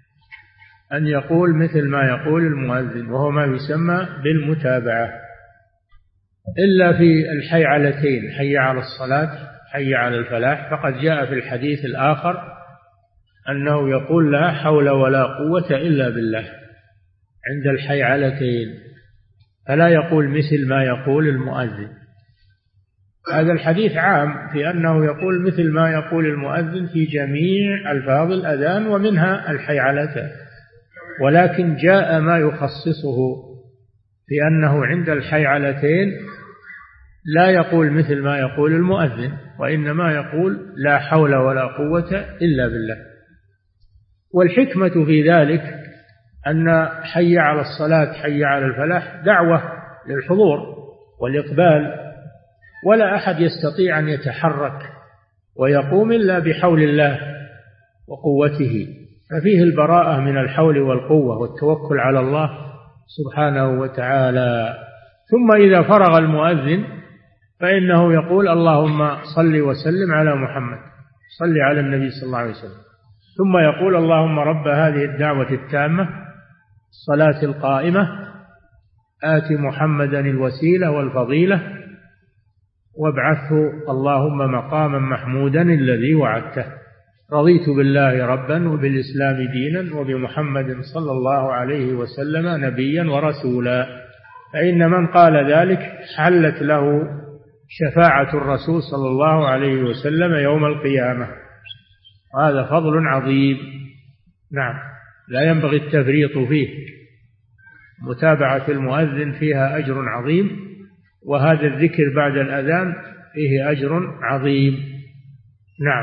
أن يقول مثل ما يقول المؤذن، وهو ما يسمى بالمتابعة، إلا في الحيعلتين، حي على الصلاة حي على الفلاح، فقد جاء في الحديث الآخر أنه يقول لا حول ولا قوة إلا بالله عند الحيعلتين، فلا يقول مثل ما يقول المؤذن. هذا الحديث عام في أنه يقول مثل ما يقول المؤذن في جميع ألفاظ الأذان ومنها الحيعلتين، ولكن جاء ما يخصصه في أنه عند الحيعلتين لا يقول مثل ما يقول المؤذن، وإنما يقول لا حول ولا قوة إلا بالله. والحكمة في ذلك أن حي على الصلاة حي على الفلاح دعوة للحضور والإقبال، ولا أحد يستطيع أن يتحرك ويقوم إلا بحول الله وقوته، ففيه البراءة من الحول والقوة والتوكل على الله سبحانه وتعالى. ثم إذا فرغ المؤذن فإنه يقول اللهم صل وسلم على محمد، صل على النبي صلى الله عليه وسلم، ثم يقول اللهم رب هذه الدعوة التامة الصلاة القائمة آت محمدا الوسيلة والفضيلة وابعثه اللهم مقاما محمودا الذي وعدته، رضيت بالله ربا وبالإسلام دينا وبمحمد صلى الله عليه وسلم نبيا ورسولا. فإن من قال ذلك حلت له شفاعة الرسول صلى الله عليه وسلم يوم القيامة، وهذا فضل عظيم. نعم، لا ينبغي التفريط فيه، متابعة المؤذن فيها أجر عظيم، وهذا الذكر بعد الأذان فيه أجر عظيم. نعم.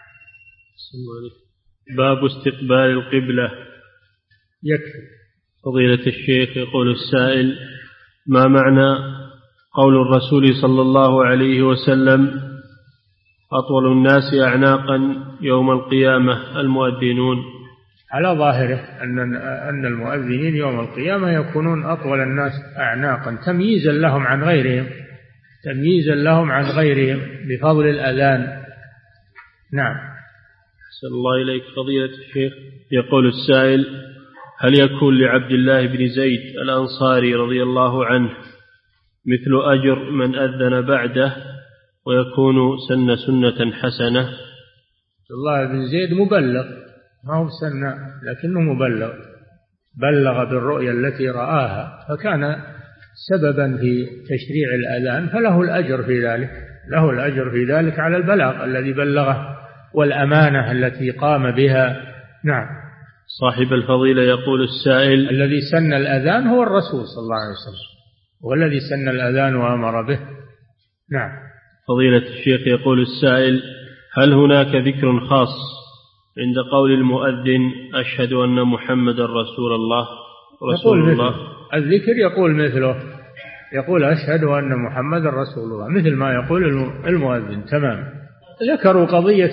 باب استقبال القبلة. يكفي. فضيلة الشيخ يقول السائل: ما معنى قول الرسول صلى الله عليه وسلم أطول الناس أعناقا يوم القيامة المؤذنون؟ على ظاهره أن المؤذنين يوم القيامة يكونون أطول الناس أعناقا تمييزا لهم عن غيرهم، تمييزا لهم عن غيرهم بفضل الأذان. نعم. أحسن الله إليك فضيلة الشيخ. يقول السائل: هل يكون لعبد الله بن زيد الأنصاري رضي الله عنه مثل أجر من أذن بعده ويكون سن سنة حسنة؟ عبد الله بن زيد مبلغ، ما هو سنة لكنه مبلغ، بلغ بالرؤيا التي رآها فكان سببا في تشريع الأذان، فله الأجر في ذلك، له الأجر في ذلك على البلاغ الذي بلغه والأمانة التي قام بها. نعم. صاحب الفضيلة يقول السائل: الذي سن الأذان هو الرسول صلى الله عليه وسلم، والذي سن الأذان وأمر به. نعم. فضيلة الشيخ يقول السائل: هل هناك ذكر خاص عند قول المؤذن أشهد أن محمد رسول الله رسول الله؟ الذكر يقول مثله، يقول أشهد أن محمد رسول الله مثل ما يقول المؤذن تمام. ذكروا قضية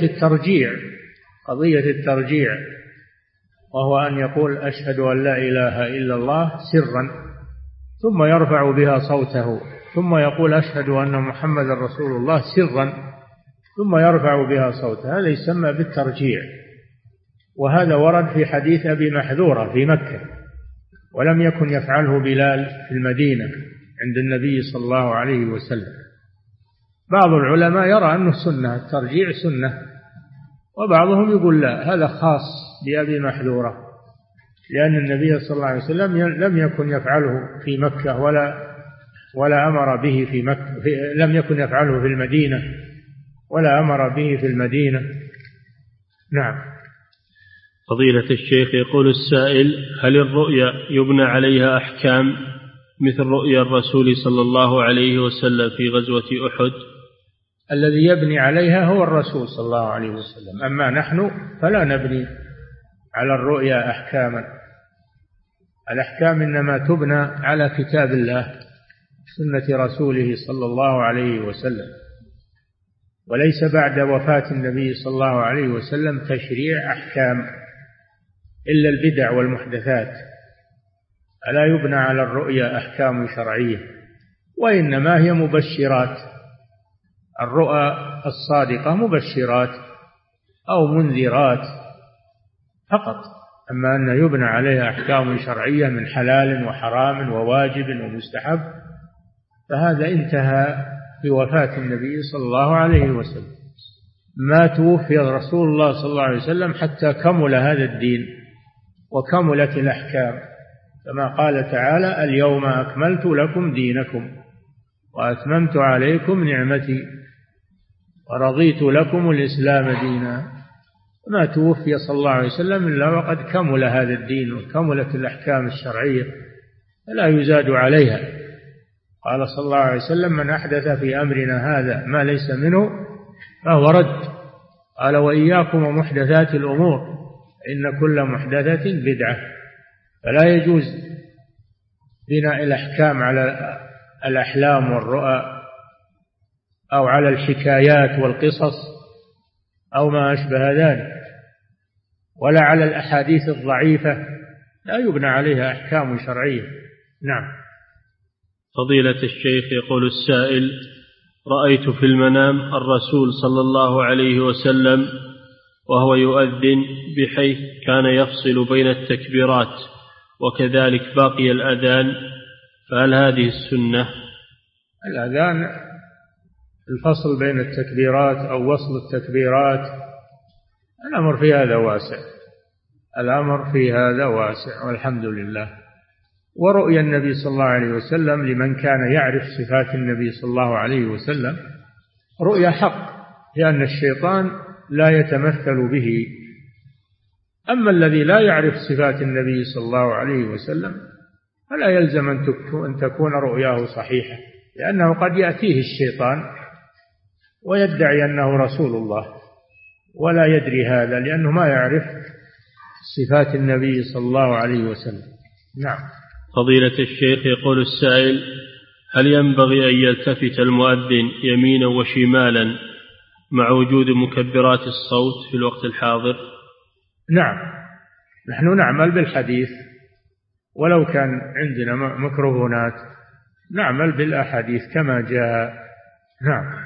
الترجيع، وهو أن يقول أشهد أن لا إله إلا الله سرا ثم يرفع بها صوته، ثم يقول أشهد أن محمد رسول الله سرا ثم يرفع بها صوته، هذا يسمى بالترجيع. وهذا ورد في حديث أبي محذورة في مكة، ولم يكن يفعله بلال في المدينة عند النبي صلى الله عليه وسلم. بعض العلماء يرى أنه سنة، الترجيع سنة، وبعضهم يقول لا، هذا خاص بأبي محذورة، لأن النبي صلى الله عليه وسلم لم يكن يفعله في مكة ولا أمر به في مكة، لم يكن يفعله في المدينة ولا أمر به في المدينة. نعم. فضيلة الشيخ يقول السائل: هل الرؤيا يبنى عليها أحكام مثل رؤيا الرسول صلى الله عليه وسلم في غزوة أحد؟ الذي يبني عليها هو الرسول صلى الله عليه وسلم، أما نحن فلا نبني على الرؤيا أحكاما. الأحكام إنما تبنى على كتاب الله سنة رسوله صلى الله عليه وسلم، وليس بعد وفاة النبي صلى الله عليه وسلم تشريع أحكام إلا البدع والمحدثات، ألا يبنى على الرؤيا أحكام شرعية، وإنما هي مبشرات. الرؤى الصادقة مبشرات أو منذرات فقط، أما أن يبنى عليها أحكام شرعية من حلال وحرام وواجب ومستحب فهذا انتهى بوفاة النبي صلى الله عليه وسلم. ما توفي رسول الله صلى الله عليه وسلم حتى كمل هذا الدين وكملت الأحكام، كما قال تعالى: اليوم أكملت لكم دينكم وأتممت عليكم نعمتي ورضيت لكم الإسلام دينا. ما توفي صلى الله عليه وسلم إلا وقد كمل هذا الدين وكملت الأحكام الشرعية فلا يزاد عليها. قال صلى الله عليه وسلم: من أحدث في أمرنا هذا ما ليس منه فهو رد. قال: وإياكم ومحدثات الأمور إن كل محدثة بدعة. فلا يجوز بناء الأحكام على الأحلام والرؤى أو على الحكايات والقصص أو ما أشبه ذلك، ولا على الأحاديث الضعيفة، لا يبنى عليها أحكام شرعية. نعم. فضيلة الشيخ يقول السائل: رأيت في المنام الرسول صلى الله عليه وسلم وهو يؤذن بحيث كان يفصل بين التكبيرات وكذلك باقي الأذان، فهل هذه السنة؟ الأذان الفصل بين التكبيرات أو وصل التكبيرات الأمر في هذا واسع، الأمر في هذا واسع والحمد لله. ورؤيا النبي صلى الله عليه وسلم لمن كان يعرف صفات النبي صلى الله عليه وسلم رؤيا حق، لأن الشيطان لا يتمثل به. أما الذي لا يعرف صفات النبي صلى الله عليه وسلم فلا يلزم أن تكون رؤياه صحيحة، لأنه قد يأتيه الشيطان ويدعي أنه رسول الله ولا يدري هذا، لأنه ما يعرف صفات النبي صلى الله عليه وسلم. نعم. فضيلة الشيخ يقول السائل: هل ينبغي أن يلتفت المؤذن يمينا وشمالا مع وجود مكبرات الصوت في الوقت الحاضر؟ نعم، نحن نعمل بالحديث، ولو كان عندنا ميكروفونات نعمل بالأحاديث كما جاء. نعم.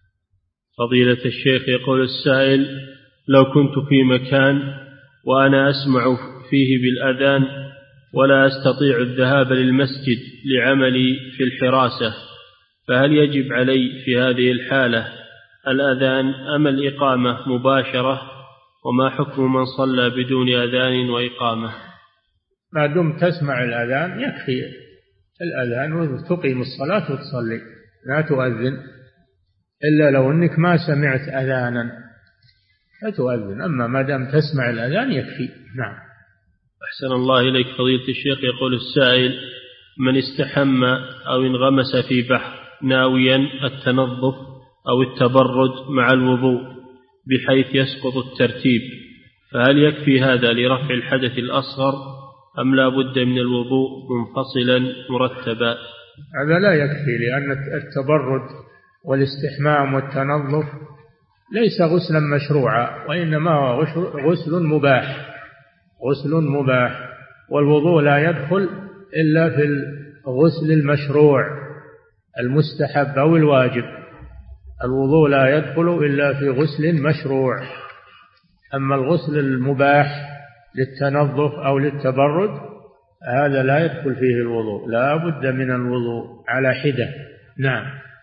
فضيلة الشيخ يقول السائل: لو كنت في مكان وأنا أسمع فيه بالأذان ولا أستطيع الذهاب للمسجد لعملي في الحراسة، فهل يجب علي في هذه الحالة الأذان أم الإقامة مباشرة؟ وما حكم من صلى بدون أذان وإقامة؟ ما دمت تسمع الأذان يكفي الأذان وتقيم الصلاة وتصلي، لا تؤذن إلا لو أنك ما سمعت أذانا فتؤذن، أما ما دام تسمع الأذان يكفي. نعم. أحسن الله إليك فضيلة الشيخ. يقول السائل: من استحمى أو انغمس في بحر ناويا التنظف أو التبرد مع الوضوء بحيث يسقط الترتيب، فهل يكفي هذا لرفع الحدث الأصغر أم لا بد من الوضوء منفصلا مرتبا؟ هذا لا يكفي، لأن التبرد والاستحمام والتنظف ليس غسلا مشروعا، وإنما هو غسل مباح، غسل مباح، والوضوء لا يدخل إلا في الغسل المشروع المستحب أو الواجب. الوضوء لا يدخل إلا في غسل مشروع، أما الغسل المباح للتنظف أو للتبرد هذا لا يدخل فيه الوضوء، لا بد من الوضوء على حدة. نعم.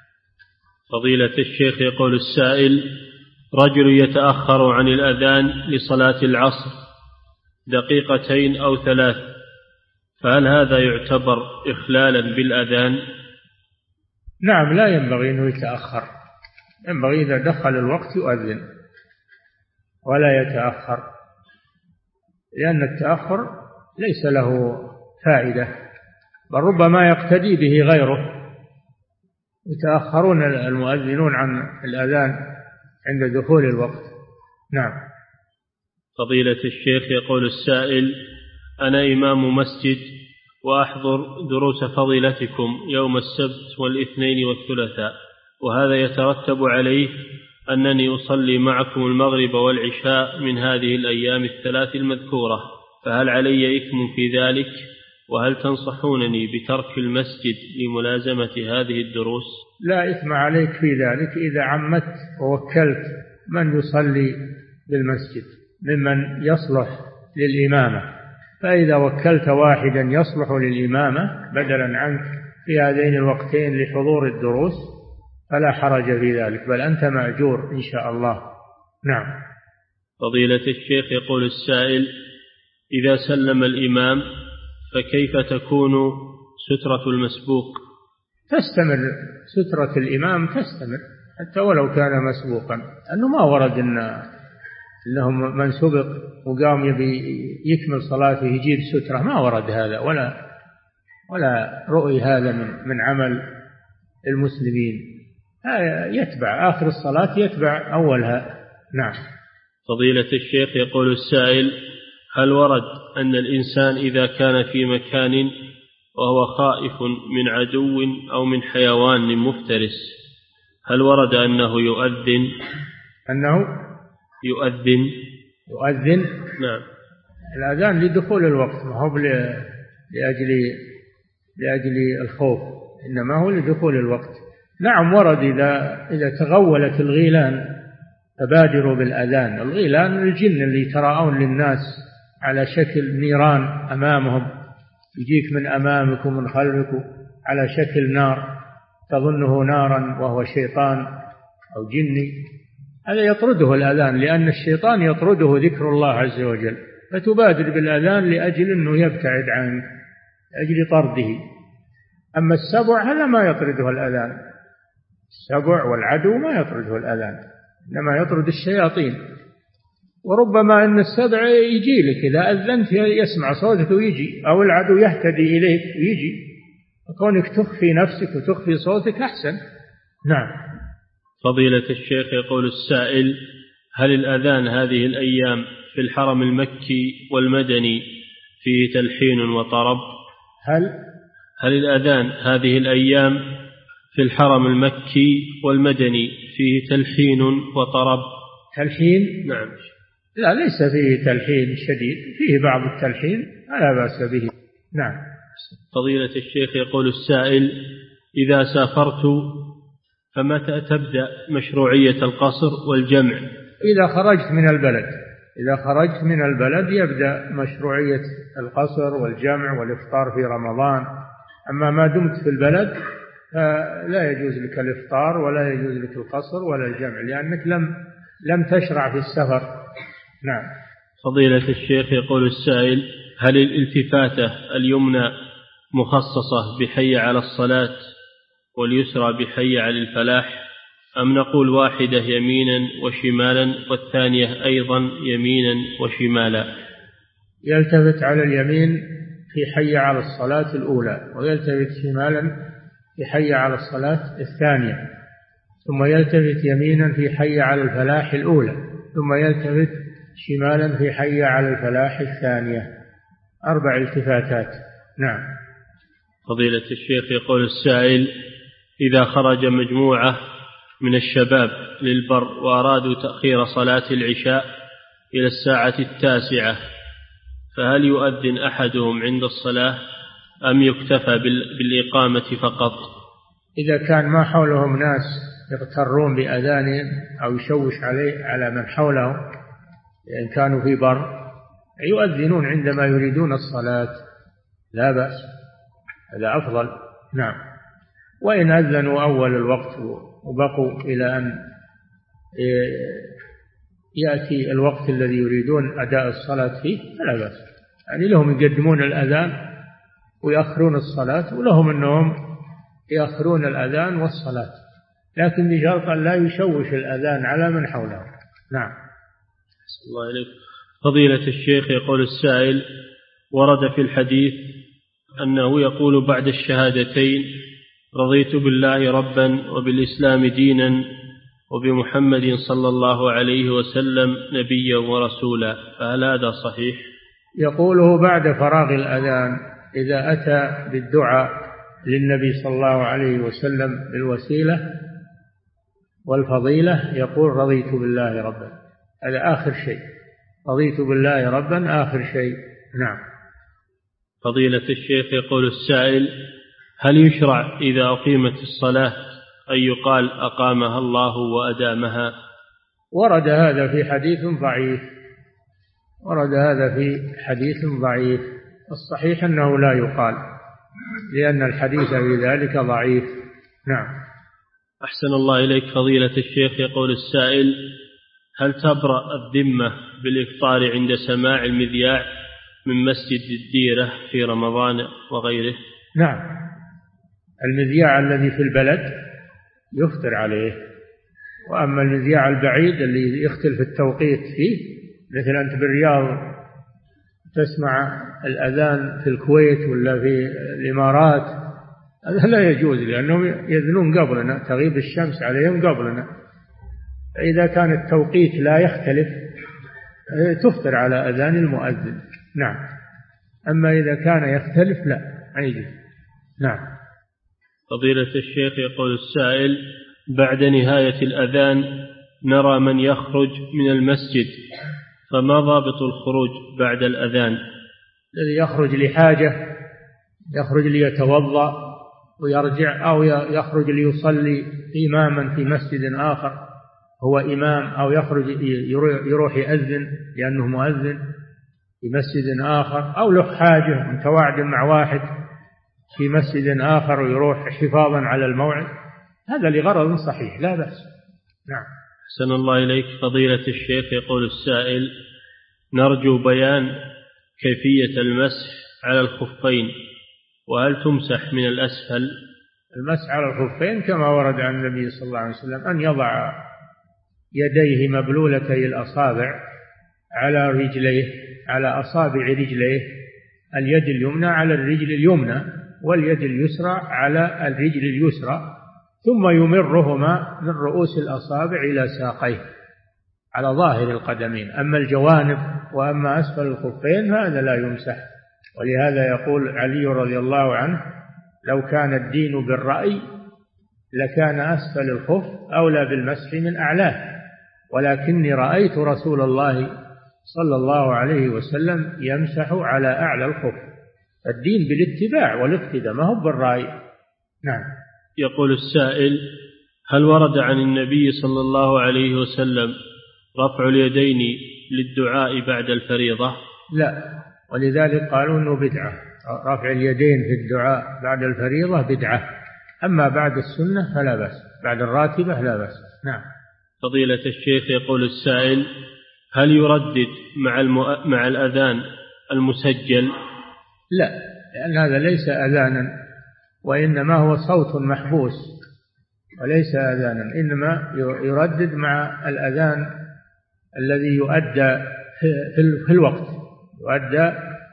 فضيلة الشيخ يقول السائل: رجل يتأخر عن الأذان لصلاة العصر 2 أو 3 دقائق، فهل هذا يعتبر إخلالا بالأذان؟ نعم، لا ينبغي أنه يتأخر، ينبغي إذا دخل الوقت يؤذن ولا يتأخر، لأن التأخر ليس له فائدة، بل ربما يقتدي به غيره، يتأخرون المؤذنون عن الأذان عند دخول الوقت. نعم. فضيلة الشيخ يقول السائل: أنا إمام مسجد وأحضر دروس فضيلتكم يوم السبت والاثنين والثلاثاء، وهذا يترتب عليه أنني أصلي معكم المغرب والعشاء من هذه الأيام 3 المذكورة، فهل علي إثم في ذلك؟ وهل تنصحونني بترك المسجد لملازمة هذه الدروس؟ لا إثم عليك في ذلك إذا عمت ووكلت من يصلي بالمسجد ممن يصلح للإمامة. فإذا وكلت واحدا يصلح للإمامة بدلا عنك في هذين الوقتين لحضور الدروس فلا حرج في ذلك، بل أنت مأجور إن شاء الله. نعم. فضيلة الشيخ يقول السائل: إذا سلم الإمام فكيف تكون سترة المسبوق؟ تستمر سترة الإمام، تستمر حتى ولو كان مسبوقا، أنه ما ورد أنه من سبق وقام يبي يكمل صلاته يجيب سترة، ما ورد هذا ولا رؤي هذا من عمل المسلمين. يتبع آخر الصلاة، يتبع أولها. نعم. فضيلة الشيخ يقول السائل: هل ورد أن الإنسان إذا كان في مكان وهو خائف من عدو أو من حيوان مفترس، هل ورد أنه يؤذن؟ أنه يؤذن؟ نعم. الأذان لدخول الوقت، ما هو لأجل الخوف، إنما هو لدخول الوقت. نعم ورد إذا تغولت الغيلان فبادروا بالأذان. الغيلان الجن اللي يتراءون للناس على شكل نيران أمامهم، يجيك من أمامك ومن خلفك على شكل نار تظنه نارا وهو شيطان أو جني، هذا يطرده الأذان، لأن الشيطان يطرده ذكر الله عز وجل، فتبادر بالأذان لأجل أنه يبتعد عنه، لأجل طرده. أما السبع هذا ما يطرده الأذان، السبع والعدو ما يطرده الأذان، إنما يطرد الشياطين. وربما أن السبع يجي لك إذا أذنت يسمع صوتك ويجي، أو العدو يهتدي إليك ويجي، وكونك تخفي نفسك وتخفي صوتك أحسن. نعم. فضيلة الشيخ يقول السائل: هل الأذان هذه الأيام في الحرم المكي والمدني فيه تلحين وطرب؟ هل الأذان هذه الأيام في الحرم المكي والمدني فيه تلحين وطرب؟ تلحين؟ نعم. لا، ليس فيه تلحين شديد، فيه بعض التلحين لا بأس به. نعم. فضيلة الشيخ يقول السائل: إذا سافرت فمتى تبدأ مشروعية القصر والجمع؟ إذا خرجت من البلد يبدأ مشروعية القصر والجمع والإفطار في رمضان. أما ما دمت في البلد فلا يجوز لك الإفطار ولا يجوز لك القصر ولا الجمع، لأنك لم تشرع في السفر. نعم. فضيلة الشيخ يقول السائل: هل الالتفاتة اليمنى مخصصة بحي على الصلاة واليسرى بحي على الفلاح، أم نقول واحدة يمينا وشمالا والثانية أيضا يمينا وشمالا؟ يلتفت على اليمين في حي على الصلاة الأولى، ويلتفت شمالا في حي على الصلاة الثانية، ثم يلتفت يمينا في حي على الفلاح الأولى، ثم يلتفت شمالا في حي على الفلاح الثانية. 4 التفاتات. نعم. فضيلة الشيخ يقول السائل: إذا خرج مجموعة من الشباب للبر وأرادوا تأخير صلاة العشاء إلى الساعة 9، فهل يؤذن أحدهم عند الصلاة أم يكتفى بالإقامة فقط؟ إذا كان ما حولهم ناس يغترون بأذانهم أو يشوش على من حولهم، إن كانوا في بر يؤذنون عندما يريدون الصلاة، لا بأس، هذا أفضل. نعم. وإن أذنوا أول الوقت وبقوا إلى أن يأتي الوقت الذي يريدون أداء الصلاة فيه فلا بأس، يعني لهم يقدمون الأذان ويأخرون الصلاة، ولهم أنهم يأخرون الأذان والصلاة، لكن بشرط أن لا يشوش الأذان على من حوله. نعم. الله عليك. فضيلة الشيخ يقول السائل: ورد في الحديث أنه يقول بعد الشهادتين: رضيت بالله ربا وبالإسلام دينا وبمحمد صلى الله عليه وسلم نبيا ورسولا، فهل هذا صحيح؟ يقوله بعد فراغ الأذان إذا أتى بالدعاء للنبي صلى الله عليه وسلم بالوسيلة والفضيلة، يقول رضيت بالله ربا، هذا آخر شيء، رضيت بالله ربا آخر شيء. نعم. فضيلة الشيخ يقول السائل: هل يشرع إذا أقيمت الصلاة أن يقال أقامها الله وأدامها؟ ورد هذا في حديث ضعيف، ورد هذا في حديث ضعيف. الصحيح أنه لا يقال، لأن الحديث في ذلك ضعيف. نعم. أحسن الله إليك فضيلة الشيخ. يقول السائل: هل تبرأ الذمة بالإفطار عند سماع المذياع من مسجد الديرة في رمضان وغيره؟ نعم، المذياع الذي في البلد يفطر عليه، وأما المذياع البعيد اللي يختلف التوقيت فيه، مثل أنت بالرياض تسمع الأذان في الكويت ولا في الإمارات، هذا لا يجوز، لأنهم يذنون قبلنا، تغيب الشمس عليهم قبلنا. فإذا كان التوقيت لا يختلف تفطر على أذان المؤذن. نعم. أما إذا كان يختلف لا يجوز. نعم. فضيلة الشيخ يقول السائل: بعد نهاية الأذان نرى من يخرج من المسجد، فما ضابط الخروج بعد الأذان؟ الذي يخرج لحاجة، يخرج ليتوضأ ويرجع، أو يخرج ليصلي إماما في مسجد آخر هو إمام، أو يخرج يروح يأذن لأنه مؤذن في مسجد آخر، أو له حاجة متواعد مع واحد في مسجد آخر ويروح حفاظا على الموعد، هذا لغرض صحيح لا بأس. نعم. أحسن الله إليك فضيلة الشيخ. يقول السائل: نرجو بيان كيفية المسح على الخفين، وهل تمسح من الأسفل؟ المسح على الخفين كما ورد عن النبي صلى الله عليه وسلم أن يضع يديه مبلولتي الأصابع على رجليه، على أصابع رجليه، اليد اليمنى على الرجل اليمنى واليد اليسرى على الرجل اليسرى، ثم يمرهما من رؤوس الأصابع إلى ساقيه على ظاهر القدمين. أما الجوانب وأما أسفل الخفين هذا لا يمسح. ولهذا يقول علي رضي الله عنه: لو كان الدين بالرأي لكان أسفل الخف أولى بالمسح من أعلاه، ولكني رأيت رسول الله صلى الله عليه وسلم يمسح على أعلى الخف. الدين بالاتباع والاقتداء ما هو بالرأي. نعم. يقول السائل: هل ورد عن النبي صلى الله عليه وسلم رفع اليدين للدعاء بعد الفريضة؟ لا، ولذلك قالوا أنه بدعة. رفع اليدين في الدعاء بعد الفريضة بدعة، أما بعد السنة فلا بأس، بعد الراتبة لا بأس. نعم. فضيلة الشيخ يقول السائل: هل يردد مع الأذان المسجل؟ لا، لأن هذا ليس أذانا، وإنما هو صوت محبوس وليس أذانا، إنما يردد مع الأذان الذي يؤدى في الوقت، يؤدى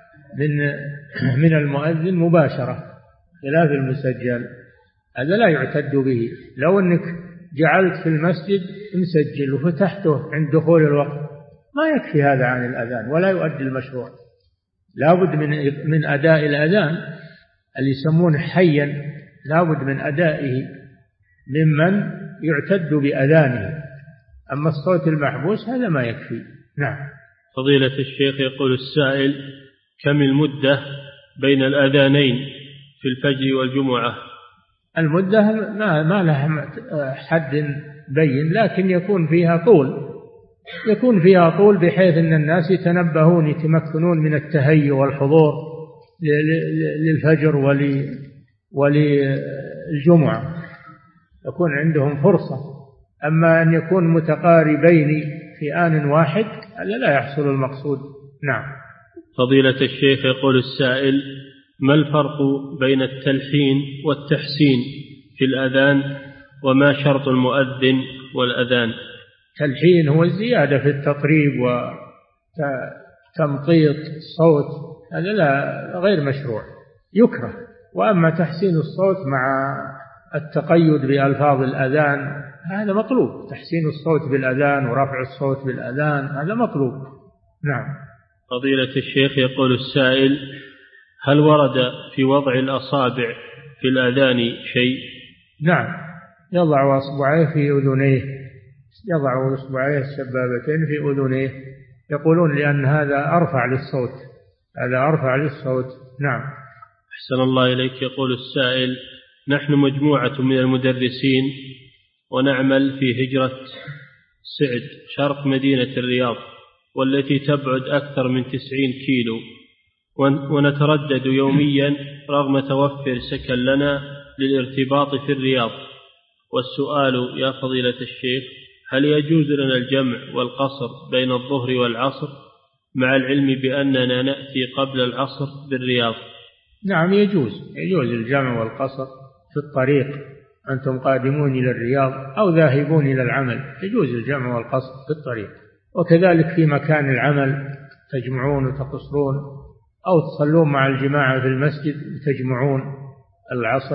من المؤذن مباشرة، خلاف المسجل، هذا لا يعتد به. لو أنك جعلت في المسجد مسجل وفتحته عند دخول الوقت ما يكفي هذا عن الأذان ولا يؤدي المشروع. لابد من أداء الأذان اللي يسمونه حيا، لابد من أدائه ممن يعتد بأذانه. أما الصوت المحبوس هذا ما يكفي. نعم. فضيلة الشيخ يقول السائل: كم المدة بين الأذانين في الفجر والجمعة؟ المدة ما لها حد بين، لكن يكون فيها طول بحيث أن الناس يتنبهون يتمكنون من التهيؤ والحضور للفجر وللجمعة، يكون عندهم فرصة. أما أن يكون متقاربين في آن واحد هذا لا يحصل المقصود. نعم. فضيلة الشيخ يقول السائل: ما الفرق بين التلحين والتحسين في الأذان، وما شرط المؤذن والأذان؟ التلحين هو الزيادة في التطريب وتمطيط الصوت، هذا غير مشروع، يكره. وأما تحسين الصوت مع التقيد بألفاظ الأذان هذا مطلوب، تحسين الصوت بالأذان ورفع الصوت بالأذان هذا مطلوب. نعم. فضيلة الشيخ يقول السائل: هل ورد في وضع الأصابع في الأذان شيء؟ نعم، يضع أصبعيه في أذنيه، يضع أصبعيه السبابتين في أذنيه، يقولون لأن هذا أرفع للصوت، هذا أرفع للصوت. نعم. أحسن الله إليك. يقول السائل: نحن مجموعة من المدرسين ونعمل في هجرة سعد شرق مدينة الرياض، والتي تبعد أكثر من 90 كيلو، ونتردد يوميا رغم توفر سكن لنا للارتباط في الرياض. والسؤال يا فضيلة الشيخ: هل يجوز لنا الجمع والقصر بين الظهر والعصر مع العلم بأننا نأتي قبل العصر بالرياض؟ نعم، يجوز الجمع والقصر في الطريق، أنتم قادمون إلى الرياض أو ذاهبون إلى العمل، يجوز الجمع والقصر في الطريق. وكذلك في مكان العمل تجمعون وتقصرون، أو تصلون مع الجماعة في المسجد تجمعون العصر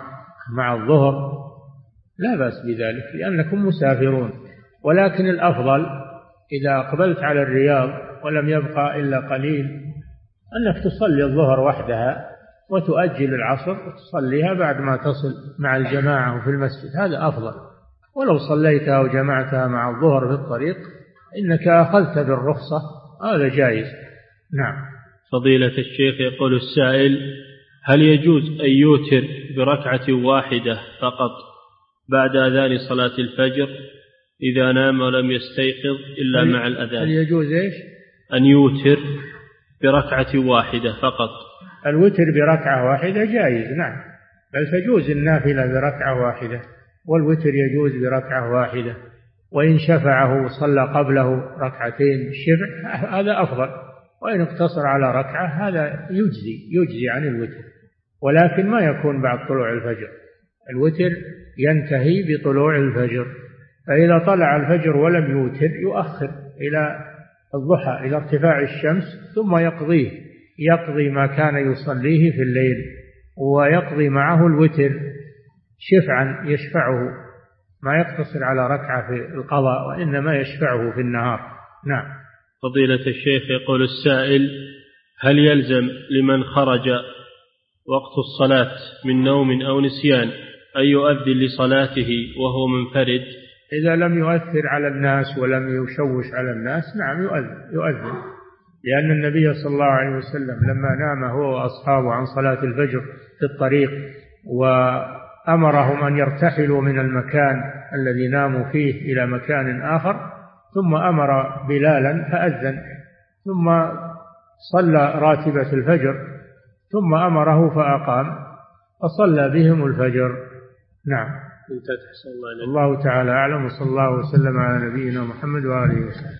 مع الظهر، لا بأس بذلك لأنكم مسافرون. ولكن الأفضل إذا أقبلت على الرياض ولم يبقى إلا قليل أنك تصلي الظهر وحدها وتؤجل العصر وتصليها بعد ما تصل مع الجماعة في المسجد، هذا أفضل. ولو صليتها وجمعتها مع الظهر في الطريق إنك أخذت بالرخصة، هذا جائز. نعم. فضيلة الشيخ، يقول السائل: هل يجوز أن يوتر بركعة واحدة فقط بعد أذان صلاة الفجر إذا نام ولم يستيقظ إلا مع الأذان؟ هل يجوز إيش؟ أن يوتر بركعة واحدة فقط. الوتر بركعة واحدة جائز، نعم، بل تجوز النافلة بركعة واحدة، والوتر يجوز بركعة واحدة، وإن شفعه صلى قبله ركعتين الشفع هذا أفضل، وإن اقتصر على ركعة هذا يجزي عن الوتر، ولكن ما يكون بعد طلوع الفجر. الوتر ينتهي بطلوع الفجر، فإذا طلع الفجر ولم يوتر يؤخر إلى الضحى، إلى ارتفاع الشمس، ثم يقضي ما كان يصليه في الليل، ويقضي معه الوتر شفعا يشفعه، ما يقتصر على ركعة في القضاء وإنما يشفعه في النهار. نعم. فضيلة الشيخ، يقول السائل: هل يلزم لمن خرج وقت الصلاة من نوم أو نسيان أن يؤذن لصلاته وهو منفرد؟ إذا لم يؤثر على الناس ولم يشوش على الناس، نعم يؤذن، لأن النبي صلى الله عليه وسلم لما نام هو وأصحابه عن صلاة الفجر في الطريق وأمرهم أن يرتحلوا من المكان الذي ناموا فيه إلى مكان آخر، ثم أمر بلالا فأذن، ثم صلى راتبة الفجر، ثم أمره فأقام فصلى بهم الفجر. نعم. الله تعالى أعلم، وصلى الله وسلم على نبينا محمد وآله وسلم.